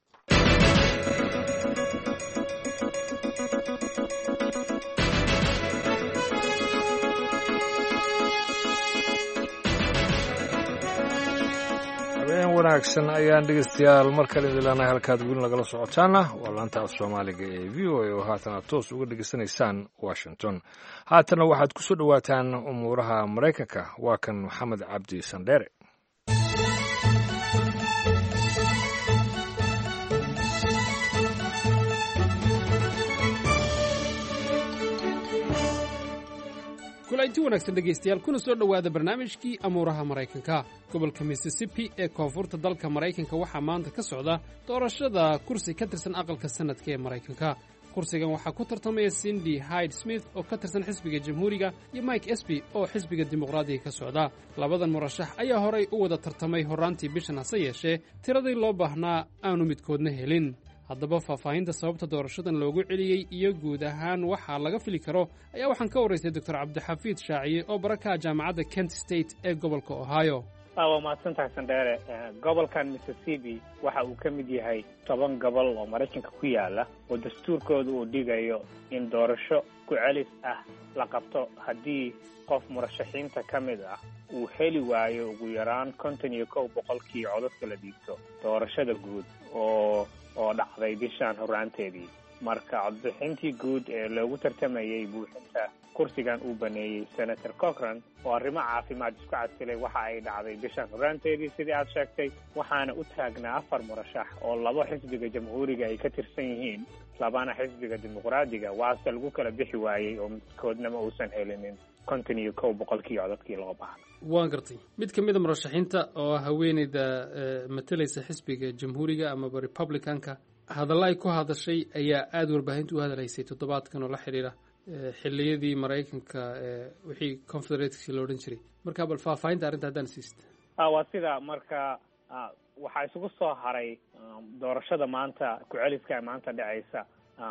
wanaagsan ayaan dhegeystayaal mar kale idin leenahay. halkaad weli nagala socotaana waa laanta af soomaaliga ee v o a oo haatan aad toos uga dhegeysanaysaan washington. haatana waxaad ku soo dhowaataan umuuraha maraykanka. waa kan maxamed cabdi sandheere. kulanti wanaagsan dhegaystayaal, kuna soo dhowaada barnaamijkii amuuraha maraykanka. gobolka mississippi ee koonfurta dalka maraykanka waxaa maanta ka socda doorashada kursi ka tirsan aqalka sanadka ee maraykanka. kursigan waxaa ku tartamaya cindy hyde smith oo ka tirsan xisbiga jamhuuriga iyo mike esby oo xisbiga dimuqraadiga ka socda labadan murashax ayaa horay u wada tartamay horraantii bishan hase yeeshee tiradii loo baahnaa aanu midkoodna helin haddaba faahfaahinta sababta doorashadan loogu celiyey iyo guud ahaan waxaa laga fili karo ayaa waxaan ka warraystay doctor cabdixafiid shaaciye oo baraka jaamacadda kent state ee gobolka ohio. waa mahadsantahay sandheere. gobolkan mississippi waxa uu ka mid yahay toban gobol oo maraykanka ku yaala oo dastuurkooda uu dhigayo in doorasho ku celis ah la qabto haddii qof murashaxiinta ka mid ah uu heli waayo ugu yaraan konton iyo kow boqolkii codadka la dhiibto doorashada guud oo oo dhacday bishaan horraanteedii. marka codbixintii guud ee loogu tartamayey buuxinta kursigan uu baneeyey senator cochran oo arrimo caafimaad isku casilay waxa ay dhacday bishaan horraanteedii sidii aad sheegtay waxaana u taagnaa afar murashax oo laba xisbiga jamhuuriga ay ka tirsan yihiin labana xisbiga dimuqraadiga waase lagu kala bixi waayey oo midkoodnama uusan helinin konton iyo kow boqolkii codadkii loo baahna. waan gartay mid ka mid a murashaxiinta oo haweeneyda matalaysa xisbiga jamhuuriga amaba republicanka hadalla ay ku hadashay ayaa aada warbaahinta u hadalaysay toddobaadkan oo la xidhiira xilliyadii maraykanka wixii confederateski la odhan jiray marka bal faahfaahinta arrinta haddaan siista. waa sida marka waxaa isugu soo haray doorashada maanta ku-celiska maanta dhacaysa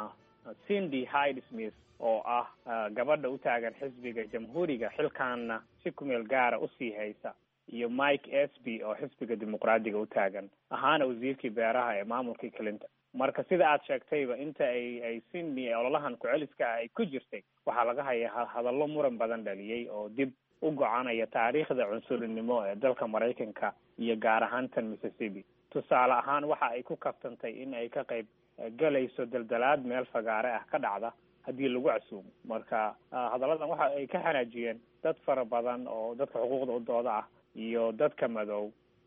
cindy hyde smith oo ah gabadha u taagan xisbiga jamhuuriga xilkaanna si kumeel gaara usii haysa iyo mike esby oo xisbiga dimuqraadiga u taagan ahaana wasiirkii beeraha ee maamulkii clinton. marka sida aad sheegtayba inta ay ay cindy ololahan ku-celiska ah ay ku jirtay waxaa laga hayaa hadallo muran badan dhaliyey oo dib u gocanaya taariikhda cunsurinimo ee dalka maraykanka iyo gaar ahaan tan mississippi. tusaale ahaan waxa ay ku kabtantay in ay ka qayb galayso daldalaad meel fagaare ah ka dhacda haddii lagu casuumo. marka hadalladan waxa ay ka xanaajiyeen dad fara badan oo dadka xuquuqda u dooda ah iyo dadka madow.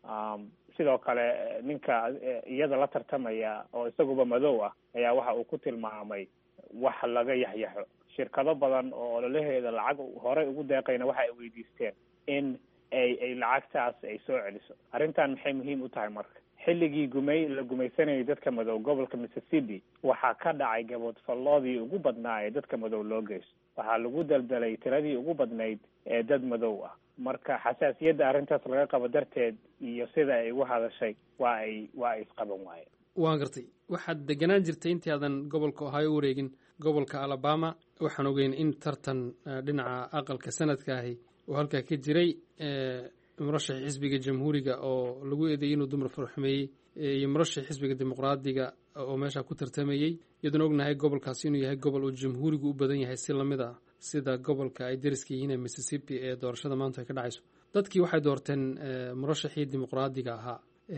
sidoo kale ninka iyada la tartamaya oo isaguba madow ah ayaa waxa uu ku tilmaamay wax laga yaxyaxo. shirkado badan oo ololaheeda lacag horey ugu deeqayna waxa ay weydiisteen in ay ay lacagtaas ay soo celiso. arrintan maxay muhiim u tahay marka xilligii gumay la gumaysanayay dadka madow gobolka mississippi waxaa ka dhacay gaboodfalloodii ugu badnaa ee dadka madow loo geysto. waxaa lagu daldalay tiradii ugu badnayd ee dad madow ah. marka xasaasiyadda arrintaas laga qabo darteed iyo sida ay ugu hadashay waa ay waa ay isqaban waayeen. waan gartay waxaad deganaan jirtay intii aadan gobolka ohio u wareegin gobolka alabama waxaan ogeyn in tartan dhinaca aqalka sanadka ahi oo halkaa ka jiray murashaxii xisbiga jamhuuriga oo lagu eedeeyey inuu dumar farxumeeyey iyo murashaxii xisbiga dimuqraadiga oo meeshaa ku tartamayey iyadoona ognahay gobolkaasi inuu yahay gobol uu jamhuurigu u badan yahay si lamid ah sida gobolka ay dariska yihiin ee mississippi ee doorashada maanta ay ka dhacayso. dadkii waxay doorteen murashaxii dimuqraadiga ahaa.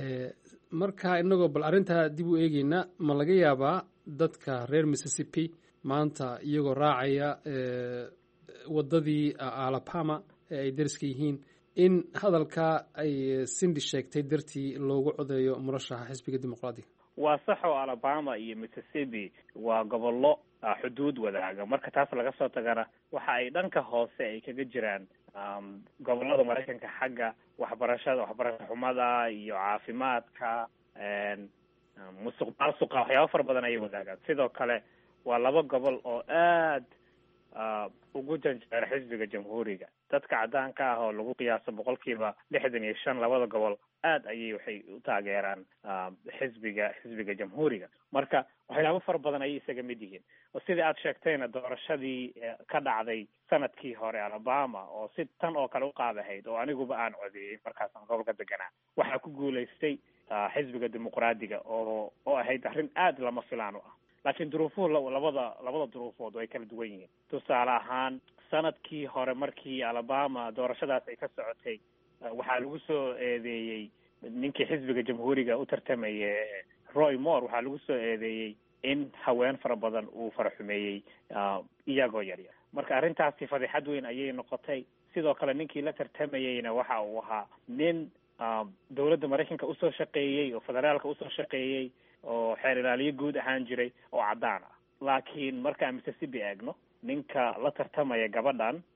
marka inagoo bal arrintaa dib u eegeyna ma laga yaabaa dadka reer mississippi maanta iyagoo raacaya waddadii alabama ee ay dariska yihiin in hadalkaa ay cindy sheegtay dartii loogu codeeyo murashaxa xisbiga dimuqraadiga? waa sax oo alabama iyo mississippi waa gobollo xuduud wadaaga. marka taas laga soo tagana waxa ay dhanka hoose ay kaga jiraan gobollada maraykanka xagga waxbarashada waxbarasho xumada iyo caafimaadka musuq maasuqa waxyaaba fara badan ayay wadaagaan. sidoo kale waa laba gobol oo aad ugu janjeera xisbiga jamhuuriga. dadka caddaanka ah oo lagu qiyaaso boqolkiiba lixdan iyo shan labada gobol aad ayay waxay u taageeraan xisbiga xisbiga jamhuuriga. marka waxyaabo fara badan ayay isaga mid yihiin. oo sidii aad sheegtayna doorashadii ka dhacday sanadkii hore alabama oo si tan oo kale u qaadahayd oo aniguba aan codeeyey markaasaan gobolka deganaa waxaa ku guulaystay xisbiga dimuqraadiga oo oo ahayd arrin aad lama filaan u ah. laakiin duruufuhu labada labada duruufood way kala duwan yihiin. tusaale ahaan sanadkii hore markii alabama doorashadaas ay ka socotay waxaa lagu soo eedeeyey ninkii xisbiga jamhuuriga u tartamaya roy moore waxaa lagu soo eedeeyey in haween fara badan uu faraxumeeyey iyagoo yaryar. marka arrintaasi fadixad weyn ayay noqotay. sidoo kale ninkii la tartamayeyna waxa uu ahaa nin dowladda maraykanka usoo shaqeeyey oo federaalka usoo shaqeeyey oo xeer ilaaliyo guud ahaan jiray oo caddaan ah. laakiin markaan mississippi eegno ninka la tartamaya gabadhan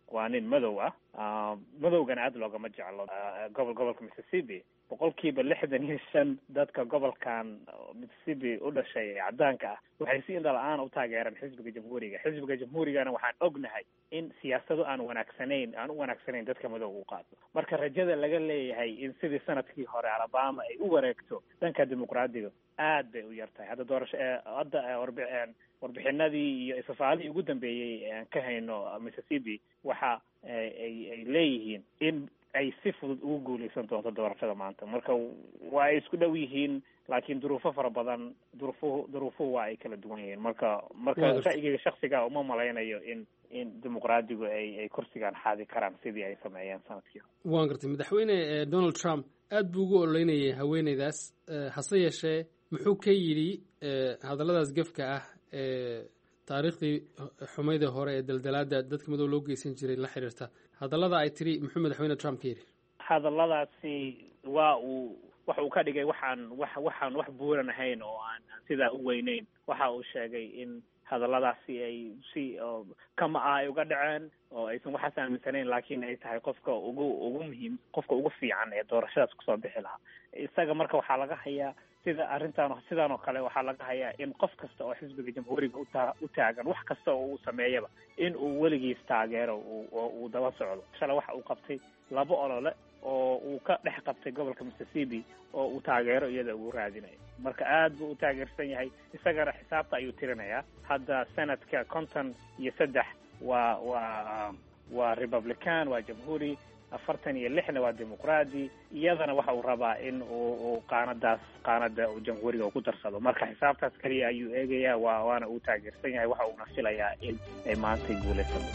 waa nin madow ah madowgana aad loogama jeclo gobol gobolka Mississippi boqolkiiba lixdan iyo shan dadka gobolkan Mississippi u dhashay ee cadaanka ah waxay si indha la'aan u taageeraan xisbiga jamhuuriga xisbiga jamhuurigana waxaan ognahay in siyaasado aan wanaagsanayn aan u wanaagsanayn dadka madow u qaato marka rajada laga leeyahay in sidii sanadkii hore Alabama ay u wareegto dhanka dimuqraadiga aad bay u yartahay hadda doorasho hadda warbixinadii iyo isfaalihii ugu dambeeyey aan ka hayno Mississippi waxa ay ay leeyihiin in ay si fudud ugu guuleysan doonto doorashada maanta marka waa ay isku dhow yihiin laakiin duruufo fara badan duruufuhu duruufuhu waa ay kala duwan yihiin marka marka ra'yiga shakhsiga uma malaynayo in in dimuqraadigu ay ay kursigan xaadi karaan sidii ay sameeyeen sanadkii waan gartay madaxweyne Donald Trump aad buu ugu ololeynayay haweeneydaas hase yeeshee muxuu ka yidhi hadalladaas gefka ah ee taariikhdii xumayda hore ee daldalaada dadka madow loo geysan jiray la xiriirta hadallada ay tiri muxuu madaxweyne Trump ka yidhi hadalladaasi waa uu waxa uu ka dhigay waxaan wax waxaan wax buuran ahayn oo aan sidaa u weynayn waxa uu sheegay in hadalladaasi ay si kama ah ay uga dhaceen oo aysan waxaas aaminsanayn laakiin ay tahay qofka ugu ugu muhiim qofka ugu fiican ee doorashadaas kusoo bixi lahaa isaga marka waxaa laga hayaa sida arrintan sidaan oo kale waxaa laga hayaa in qof kasta oo xisbiga jamhuuriga uta u taagan wax kasta oo uu sameeyaba in uu weligiis taageero oo uu daba socdo shalay waxa uu qabtay laba olole oo uu ka dhex qabtay gobolka Mississippi oo uu taageero iyada ugu raadinayo marka aad buu u taageersan yahay isagana xisaabta ayuu tirinayaa hadda sanadka konton iyo saddex waa waa waa Republican waa jamhuuri afartan iyo lixna waa dimuqraadi iyadana waxa uu rabaa in uu qaanadaas qaanada uu jamhuuriga ku darsado marka xisaabtaas kaliya ayuu eegayaa waa waana uu taageersan yahay waxa uuna filayaa in ay maanta guuleysato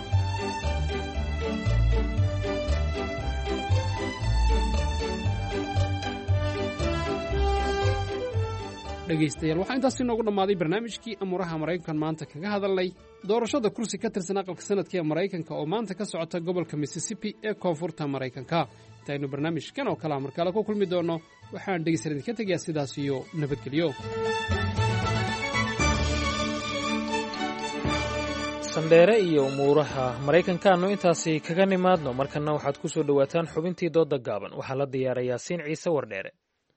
dhegaystayaal waxaa intaasi noogu dhammaaday barnaamijkii amuuraha maraykankan maanta kaga hadalnay doorashada kursi ka tirsan aqalka sanadka ee maraykanka oo maanta ka socota gobolka Mississippi ee koonfurta maraykanka intaynu barnaamijkan oo kale markale ku kulmi doonno waxaan dhegaystayaal idinka tegayaa sidaas iyo nabadgelyo sandheere iyo umuuraha maraykankaannu intaasi kaga nimaadno markana waxaad ku soo dhowaataan xubintii dooda gaaban waxaa la diyaaray yaasiin ciise wardheere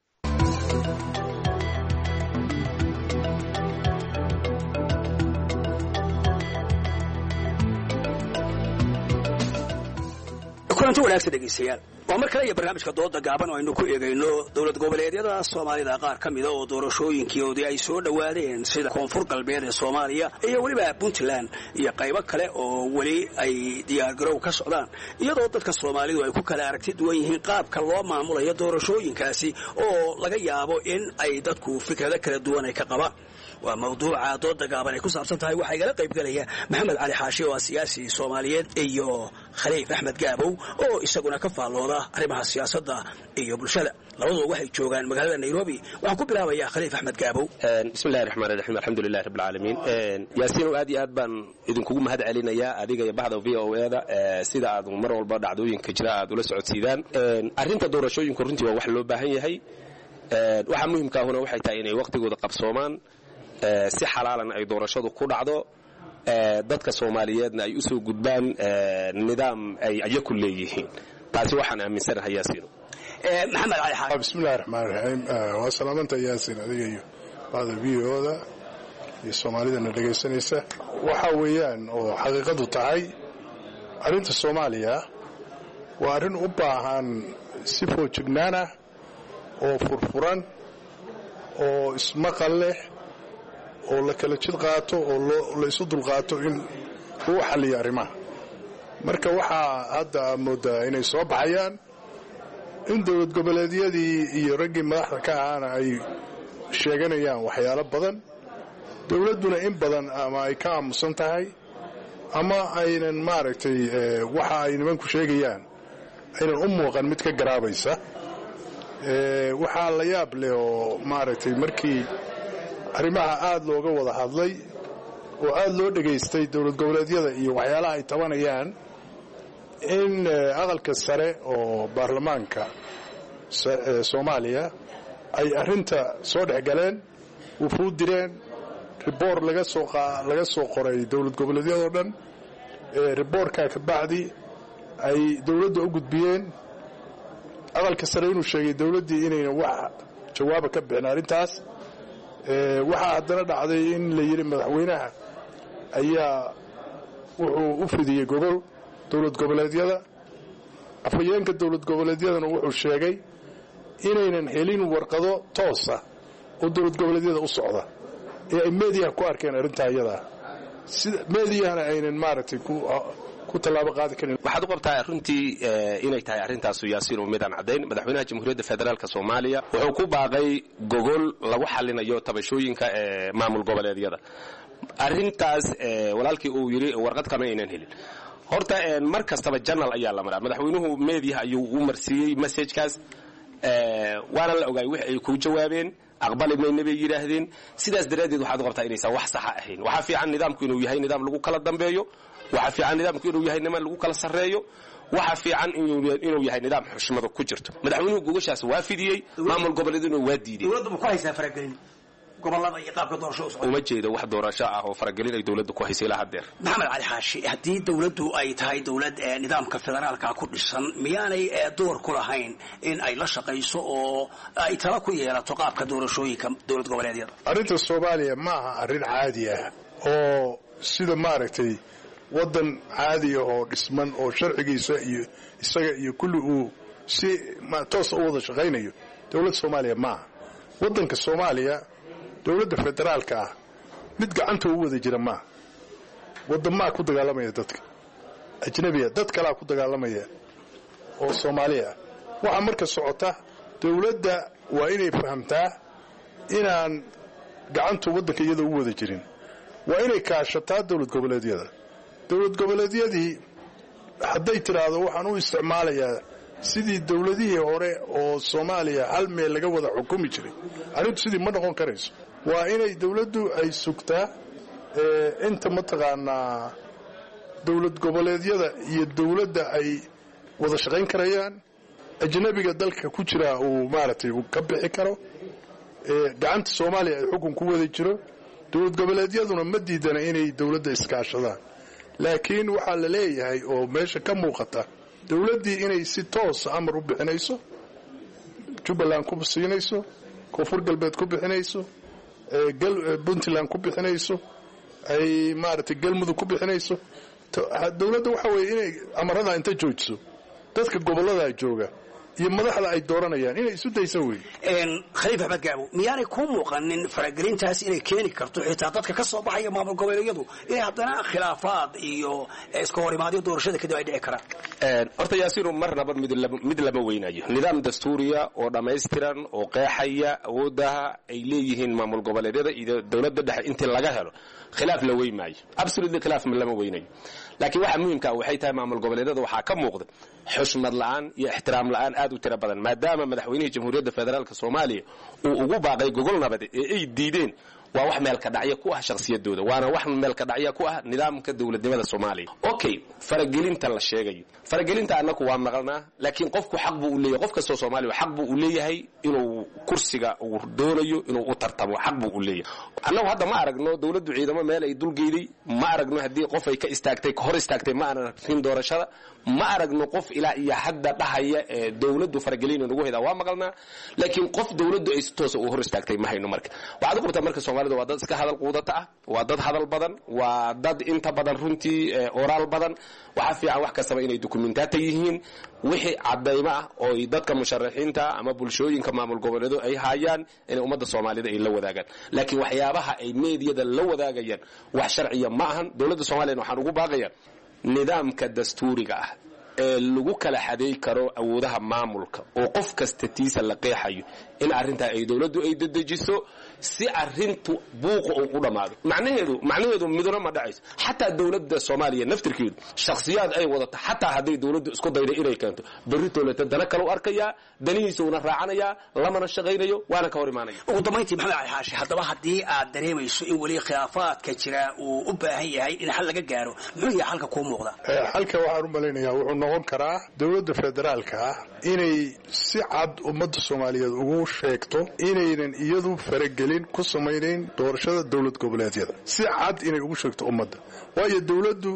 kulanti wanaagsan dhegaystayaal waa mar kale iyo barnaamijka dooda gaaban oo aynu ku eegayno dowlad goboleedyada soomaalida qaar ka mida oo doorashooyinkoodii ay soo dhowaadeen sida koonfur galbeed ee soomaaliya iyo weliba puntland iyo qaybo kale oo weli ay diyaargarow ka socdaan iyadoo dadka soomaalidu ay ku kala aragti duwan yihiin qaabka loo maamulayo doorashooyinkaasi oo laga yaabo in ay dadku fikrado kala duwan ay ka qabaan waa mawduuca dooda gaaban ay ku saabsan tahay waxaa igala qayb galaya maxamed cali xaashi oo ah siyaasi soomaaliyeed iyo khaliif axmed gaabow oo isaguna ka faallooda arrimaha siyaasadda iyo bulshada labaduba waxay joogaan magaalada nairobi waxaan ku bilaabayaa khaliif axmed gaabow bismillahi raxmaan raxiim alxamdulilahi rabbil caalamiin yaasiin aad iyo aad baan idinkugu mahad celinayaa adiga iyo baxda v o e da sida aad mar walba dhacdooyinka jira aad ula socodsiidaan arrinta doorashooyinku runtii waa wax loo baahan yahay waxa muhiimka ahuna waxay tahay inay waqtigooda qabsoomaan si xalaalan ay doorashadu ku dhacdo dadka soomaaliyeedna ay u soo gudbaan nidaam ay ayaku leeyihiin taasi waxaan aaminsanahay yaasiin maxamed cali xaaji bismillahi raxmaani raxiim waa salaamanta yaasiin adiga iyo bahda v o da iyo soomaalidana dhegaysanaysa waxa weeyaan oo xaqiiqadu tahay arrinta soomaaliya waa arrin u baahan si foojignaana oo furfuran oo ismaqal leh oo la kala jid qaato oo la isu dulqaato in uu xalliyo arrimaha marka waxaa hadda moodaa inay soo baxayaan in dowlad goboleedyadii iyo raggii madaxda ka ahaana ay sheeganayaan waxyaalo badan dowladduna in badan ama ay ka aamusan tahay ama aynan maaragtay waxa ay nimanku sheegayaan aynan u muuqan mid ka garaabaysa waxaa la yaab leh oo maaragtay markii arrimaha aad looga wada hadlay oo aad loo dhegaystay dowlad goboleedyada iyo waxyaalaha ay tabanayaan in aqalka sare oo baarlamaanka soomaaliya ay arrinta soo dhex galeen wufuud direen riboor laga soo laga soo qoray dowlad goboleedyadoo dhan riboorkaa ka bacdi ay dowladda u gudbiyeen aqalka sare inuu sheegay dowladdii inayna wax jawaaba ka bixin arrintaas waxaa haddana dhacday in la yidhi madaxweynaha ayaa wuxuu u fidiyey gobol dowlad goboleedyada afhayeenka dowlad goboleedyadana wuxuu sheegay inaynan helin warqado toosa oo dowlad goboleedyada u socda ee ay meediyaha ku arkeen arrintaa iyadaa sida meediyahana aynan maaragtay ku tallaabo qaadi karin waxaad u qabtaa runtii inay tahay arrintaasu yaasiin midaan caddayn madaxweynaha jamhuuriyadda federaalka soomaaliya wuxuu ku baaqay gogol lagu xallinayo tabashooyinka ee maamul goboleedyada arrintaas walaalkii uu yidhi warqad kama aynan helin horta mar kastaba janal ayaa la maraa madaxweynuhu meediyaha ayuu u marsiiyey messajkaas waana la ogaay wix ay ku jawaabeen aqbali mayna bay yidhaahdeen sidaas daraaddeed waxaad u qabtaa inaysan wax saxa ahayn waxaa fiican nidaamku inuu yahay nidaam lagu kala dambeeyo waxaa fiican nidaamku inuu yahay niman lagu kala sarreeyo waxaa fiican inuu yahay nidaam xushmada ku jirto madaxweynuhu gogashaas waa fidiyey maamul goboleeduna waa diiday dowladdu ma ku haysaa faragelin gobolada iyo qaabka doorasho u socda uma jeedo wax doorasho ah oo faragelin ay dowladdu ku haysay ilaa haddeer maxamed cali xaashi haddii dowladdu ay tahay dowlad nidaamka federaalka ku dhisan miyaanay door ku lahayn in ay la shaqayso oo ay tala ku yeelato qaabka doorashooyinka dowlad goboleedyada arrinta soomaaliya ma aha arrin caadi ah oo sida maaragtay waddan caadiya oo dhisman oo sharcigiisa iyo isaga iyo kulli uu si toosa u wada shaqaynayo dowladda soomaaliya maaha waddanka soomaaliya dowladda federaalka ah mid gacanta u wada jira maaha waddamaa ku dagaalamaya dadka ajnabiya dad kalaa ku dagaalamaya oo soomaaliya ah waxaa marka socota dowladda waa inay fahamtaa inaan gacanta waddanka iyada u wada jirin waa inay kaashataa dowlad goboleedyada dowlad goboleedyadii hadday tidhaahdo waxaan u isticmaalayaa sidii dowladihii hore oo soomaaliya hal meel laga wada xukumi jiray arrintu sidii ma noqon karayso waa inay dowladdu ay sugtaa inta mataqaanaa dowlad goboleedyada iyo dowladda ay wada shaqayn karayaan ajnabiga dalka ku jira uu maaragtay ka bixi karo gacanta soomaaliya ay xukun ku wada jiro dowlad goboleedyaduna ma diidana inay dowladda iskaashadaan laakiin waxaa la leeyahay oo meesha ka muuqata dowladdii inay si toosa amar u bixinayso jubbaland ku siinayso koonfur galbeed ku bixinayso puntland ku bixinayso ay maaragtay galmudug ku bixinayso dowladda waxa weeye inay amarada inta joojiso dadka gobolladaa jooga iyo madaxda ay dooranayaan inay isu daysan wey khaliif axmed gaabo miyaanay ku muuqanin faragelintaas inay keeni karto xitaa dadka ka soo baxaya maamul goboleedyadu inay haddana khilaafaad iyo iska hor imaadyo doorashada kadib ay dhici karaan horta yaasiinu marnaba mid lama weynayo nidaam dastuuriya oo dhammaystiran oo qeexaya awoodaha ay leeyihiin maamul goboleedyada iyo dowladda dhexe intii laga helo khilaaf la wey maayo absolutely khilaaf lama weynayo laakiin waxa muhiimka waxay tahay maamul goboleedyada waxaa ka muuqda xushmad la'aan iyo ixtiraam la'aan aad u tiro badan maadaama madaxweynihii jamhuuriyadda federaalka soomaaliya uu ugu baaqay gogol nabad ee ay diideen waa wax meelka dhacya ku ah shakhsiyadooda waana wax meelka dhacya ku ah nidaamka dowladnimada soomaaliya okay faragelinta la sheegayo faragelinta annagu waa maqalnaa laakiin qofku xaq buu u leeyahay qof kastoo soomaaliya xaq buu u leeyahay inuu kursiga uu doonayo inuu u tartamo xaq buu u leeyahay annagu hadda ma aragno dowladdu ciidamo meel ay dulgeeday ma aragno haddii qof ay ka istaagtay hor istaagtay ma aanan arkin doorashada ma aragno qof ilaa iyo hadda dhahaya ee dowladdu faragelin ugu hedaa waa maqalnaa laakiin qof dowladdu ay si toos u hor istaagtay ma hayno marka waxaad u qabtaa marka Soomaalida waa dad iska hadal quudata ah waa dad hadal badan waa dad inta badan runtii oral badan waxa fiican wax kastaba inay dokumentaata yihiin wixii cadayma ah oo dadka musharaxiinta ama bulshooyinka maamul goboleedo ay hayaan in ummadda Soomaalida ay la wadaagaan laakiin waxyaabaha ay meediyada la wadaagayaan wax sharciya ma ahan dowladda Soomaaliyeed waxaan ugu baaqayaa nidaamka dastuuriga ah ee lagu kala xadeey karo awoodaha maamulka oo qof kasta tiisa la qeexayo in arinta ay dawladdu ay dedejiso si arintu buuqa uu dhamaado macnaheedu macnaheedu midna ma dhacayso xataa dawladda Soomaaliya naftirkeedu shakhsiyaad ay wadata xataa haday dawladdu isku daydo inay keento barito la tadana kala u arkaya danihiisa una raacanaya lamana shaqeynayo waana ka hor imaanaya ugu dambeyntii maxamed cali xaashi haddaba haddii aad dareemayso in wali khilaafaadka jira uu u baahan yahay in xal laga gaaro muxuu yahay halka ku muuqda halka waxaan u maleynayaa wuxuu noqon karaa dawladda federaalka ah inay si cad ummadda Soomaaliyeed ugu sheegto inaynan iyadu faragelin ku sameeyeen doorashada dawlad goboleedyada si cad inay ugu sheegto ummadda waayo dawladdu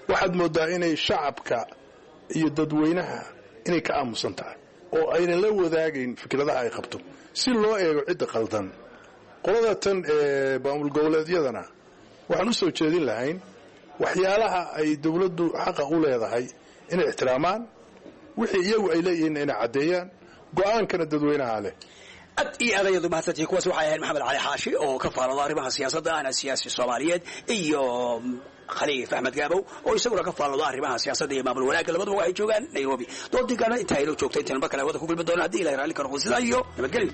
waxaad moodaa inay shacabka iyo dadweynaha inay ka aamusan tahay oo aynan la wadaagayn fikradaha ay qabto si loo eego cidda qaldan. qolada tan ee maamul goboleedyadana waxaan u soo jeedin lahayn waxyaalaha ay dawladdu xaqa u leedahay inay ixtiraamaan, wixii iyagu ay leeyihiin inay caddeeyaan, go'aankana dadweynaha leh. ad iyo adayadu mahadsantihiin. kuwaas waxay ahayd maxamed cali xaashi oo ka faallada arrimaha siyaasadda ahna siyaasi Soomaaliyeed, iyo khaliif axmed gaabow oo isaguna ka faallada arrimaha siyaasadda iyo maamul wanaagga. labaduba waxay joogaan Nairobi. doodigaana intaa inoo joogtay intaan mar kale wada ku kulmi doona haddii ilaahay raalli ka noqdo. sidaa iyo nabadgelyo.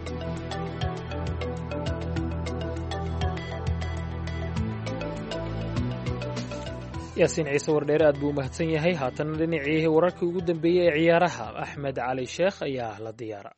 yaasiin ciise wardheere aad buu u mahadsan yahay. haatana dhinacii wararkii ugu dambeeyey ee ciyaaraha axmed cali sheekh ayaa la diyaara.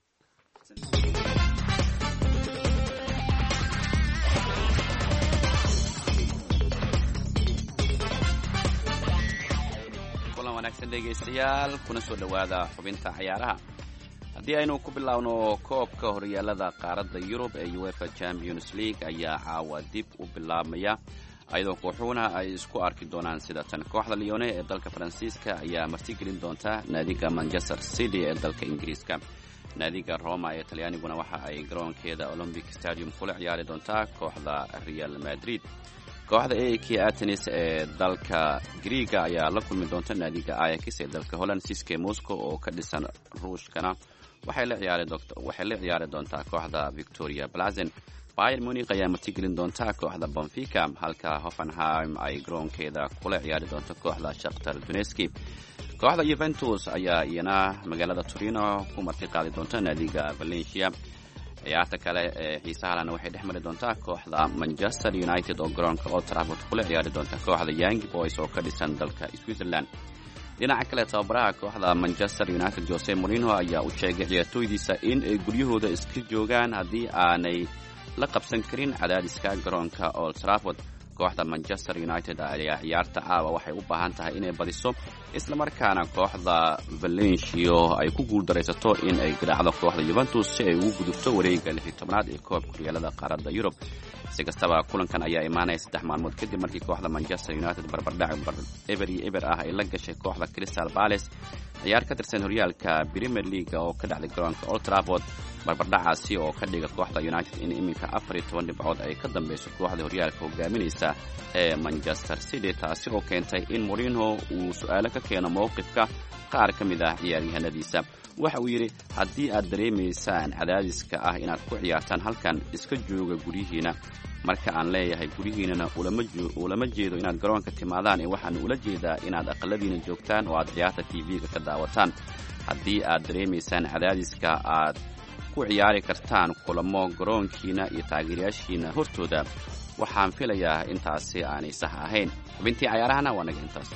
kulan wanaagsan dhegaystayaal, kuna soo dhowaada xubinta ciyaaraha. haddii aynu ku bilaawno koobka horyaalada qaaradda yurub ee uefa champions league ayaa caawa dib u bilaabmaya, ayadoo kooxuhuna ay isku arki doonaan sida tan. kooxda Lione ee dalka Faransiiska ayaa martigelin doonta naadiga Manchester City ee dalka Ingiriiska. naadiga Roma ee Talyaaniguna waxa ay garoonkeeda Olympic Stadium kula ciyaari doontaa kooxda Real Madrid. kooxda A E K Athens ee dalka Greega ayaa la kulmi doonta naadiga Ajax ee dalka Holland. C S K A Moscow oo ka dhisan Ruushkana waxay la ciyaari doontaa waxay la ciyaari doontaa kooxda Victoria Plazen. Bayern Munich ayaa martigelin doonta kooxda Benfica, halka Hoffenheim ay garoonkeeda kula ciyaari doonto kooxda Shakhtar Donetsk. kooxda Juventus ayaa iyana magaalada Torino ku marti qaadi doonta naadiga Valencia. ciyaarta kale ee xiisaha lehna waxay dhex mari doontaa kooxda Manchester United oo garoonka Old Trafford kula ciyaari doonta kooxda Young Boys oo ka dhisan dalka Switzerland. dhinaca kale, tababaraha kooxda Manchester United Jose Mourinho ayaa u sheegay ciyaartooydiisa in ay guryahooda iska joogaan haddii aanay la qabsan karin cadaadiska garoonka Old Trafford. kooxda Manchester United ayaa ciyaarta caawa waxay u baahan tahay inay badiso, isla markaana kooxda Valencia ay ku guuldaraysato in ay garaacdo kooxda Juventus si ay ugu gudubto wareegga lix iyo tobnaad ee koobka horyaalada qaaradda Yurub. si kastaba, kulankan ayaa imaanaya saddex maalmood kadib markii kooxda Manchester United barbardhac eber iyo eber ah ay la gashay kooxda Crystal Palace, ciyaar ka tirsan horyaalka Premier League oo ka dhacday garoonka Old Trafford. barbardhacaasi oo ka dhiga kooxda United in iminka afar iyo toban dhibcood ay ka dambayso kooxda horyaalka hogaaminaysa ee Manchester City, taasi oo keentay in Mourinho uu su'aalo ka keeno mowqifka qaar ka mid ah ciyaaryahanadiisa. waxa uu yidhi, haddii aad dareemaysaan cadaadiska ah inaad ku ciyaartaan halkan, iska jooga guryihiina. marka aan leeyahay guryihiinana ulama jeedo inaad garoonka timaadaan, ee waxaan ula jeedaa inaad aqaladiina joogtaan oo aad ciyaarta T V-ga ka daawataan. haddii aad dareemaysaan cadaadiska aad ku ciyaari kartaan kulamo garoonkiina iyo taageerayaashiina hortooda, waxaan filayaa intaasi aanay sax ahayn. xubintii cayaarahana waa naga intaas.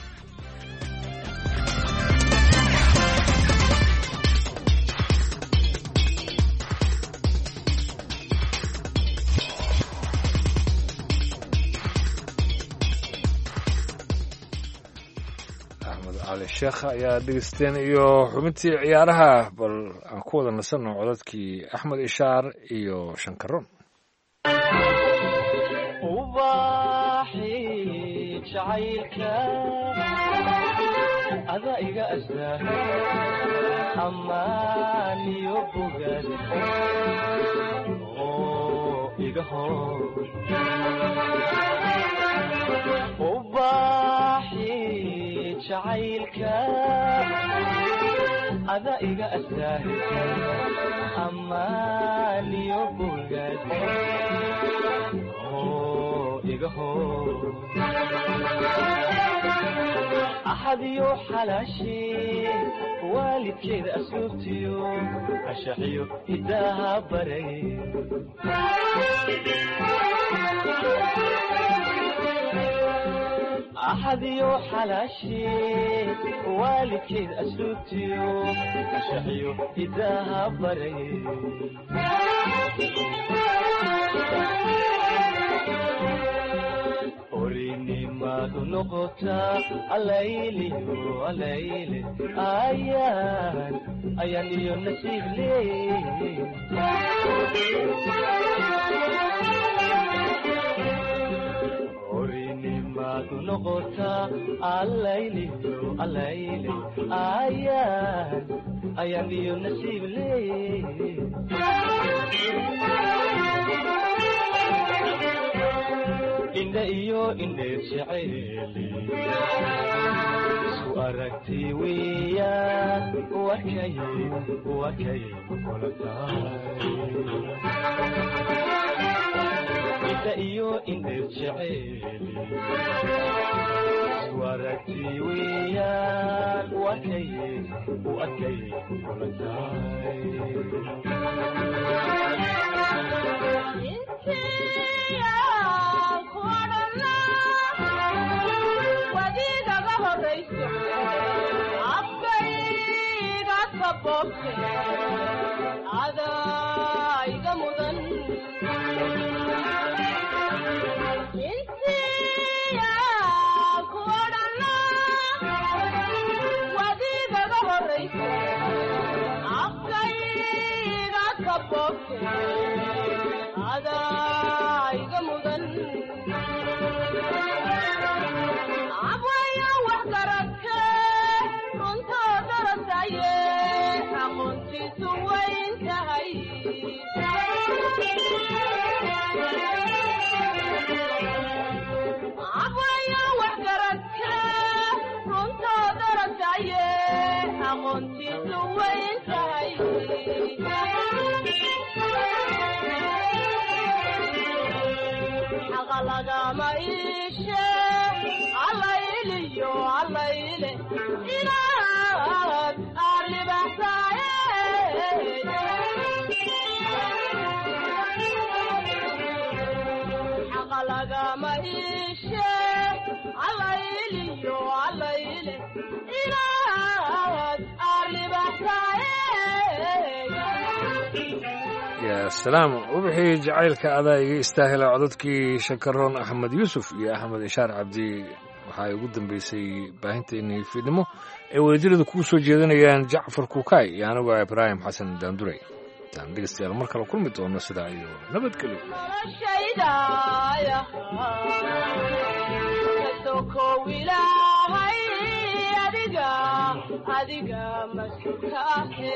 axmed cali sheekh ayaa dhegeysteen iyo xubintii ciyaaraha. bal aan ku wada nasanno codadkii Axmed Ishaar iyo Shankaroon. ubaxi jacaylka ada iga asnaa amaan iyo bogad oo iga hor ubaxi jacaylka ada iga asnaa amaan iyo bogad axadiyo xalaashii waalidkeeda asluubtiyo ashaxiyo hidaaha baray axadiyo xalaashii waalidkeeda asluubtiyo ashaxiyo hidaaha baray orinimadu noqotaa alayliyo alayle ayaan ayaan iyo nasiib leey orinimadu maadu noqotaa allayliyo allayle ayaan ayaan iyo nasiib leey indha iyo indheer jacayli isku aragti weeyaan wakay wakay kula tahay indha iyo indheer jacayli isku aragti weeyaan wakay wakay kula tahay adaiga mudan insiya ku odhana wadigaga horaysa afkayga ka bogte adaiga mudan abwaya wax garadke runtoo darasaye aqoontiisu wayn tahay abwaya wax garadke runtoo darasaye aqoontiisu wayn tahay xaqa lagama iishe allayliyo allayle inaad arribaxsaaye xaqa lagama iishe allayliyo allayle inaad arribaxsaaye yaa salaam wixii jacaylka adaa iga istaahila codadkii shakaroon axmed yuusuf iyo axmed ishaar cabdi waxaa ugu dambeysay baahinteennii fiidnimo ay wadajirada kugu soo jeedanayaan jacfar kuukay iyo anigu ibraahim xasan daanduray intaan dhegeystayaal mar kale kulmi doono sidaa iyo nabadgelyo kasokow ilaahay adiga adiga masukaahe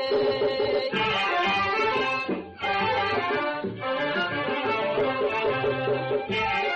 Yeah.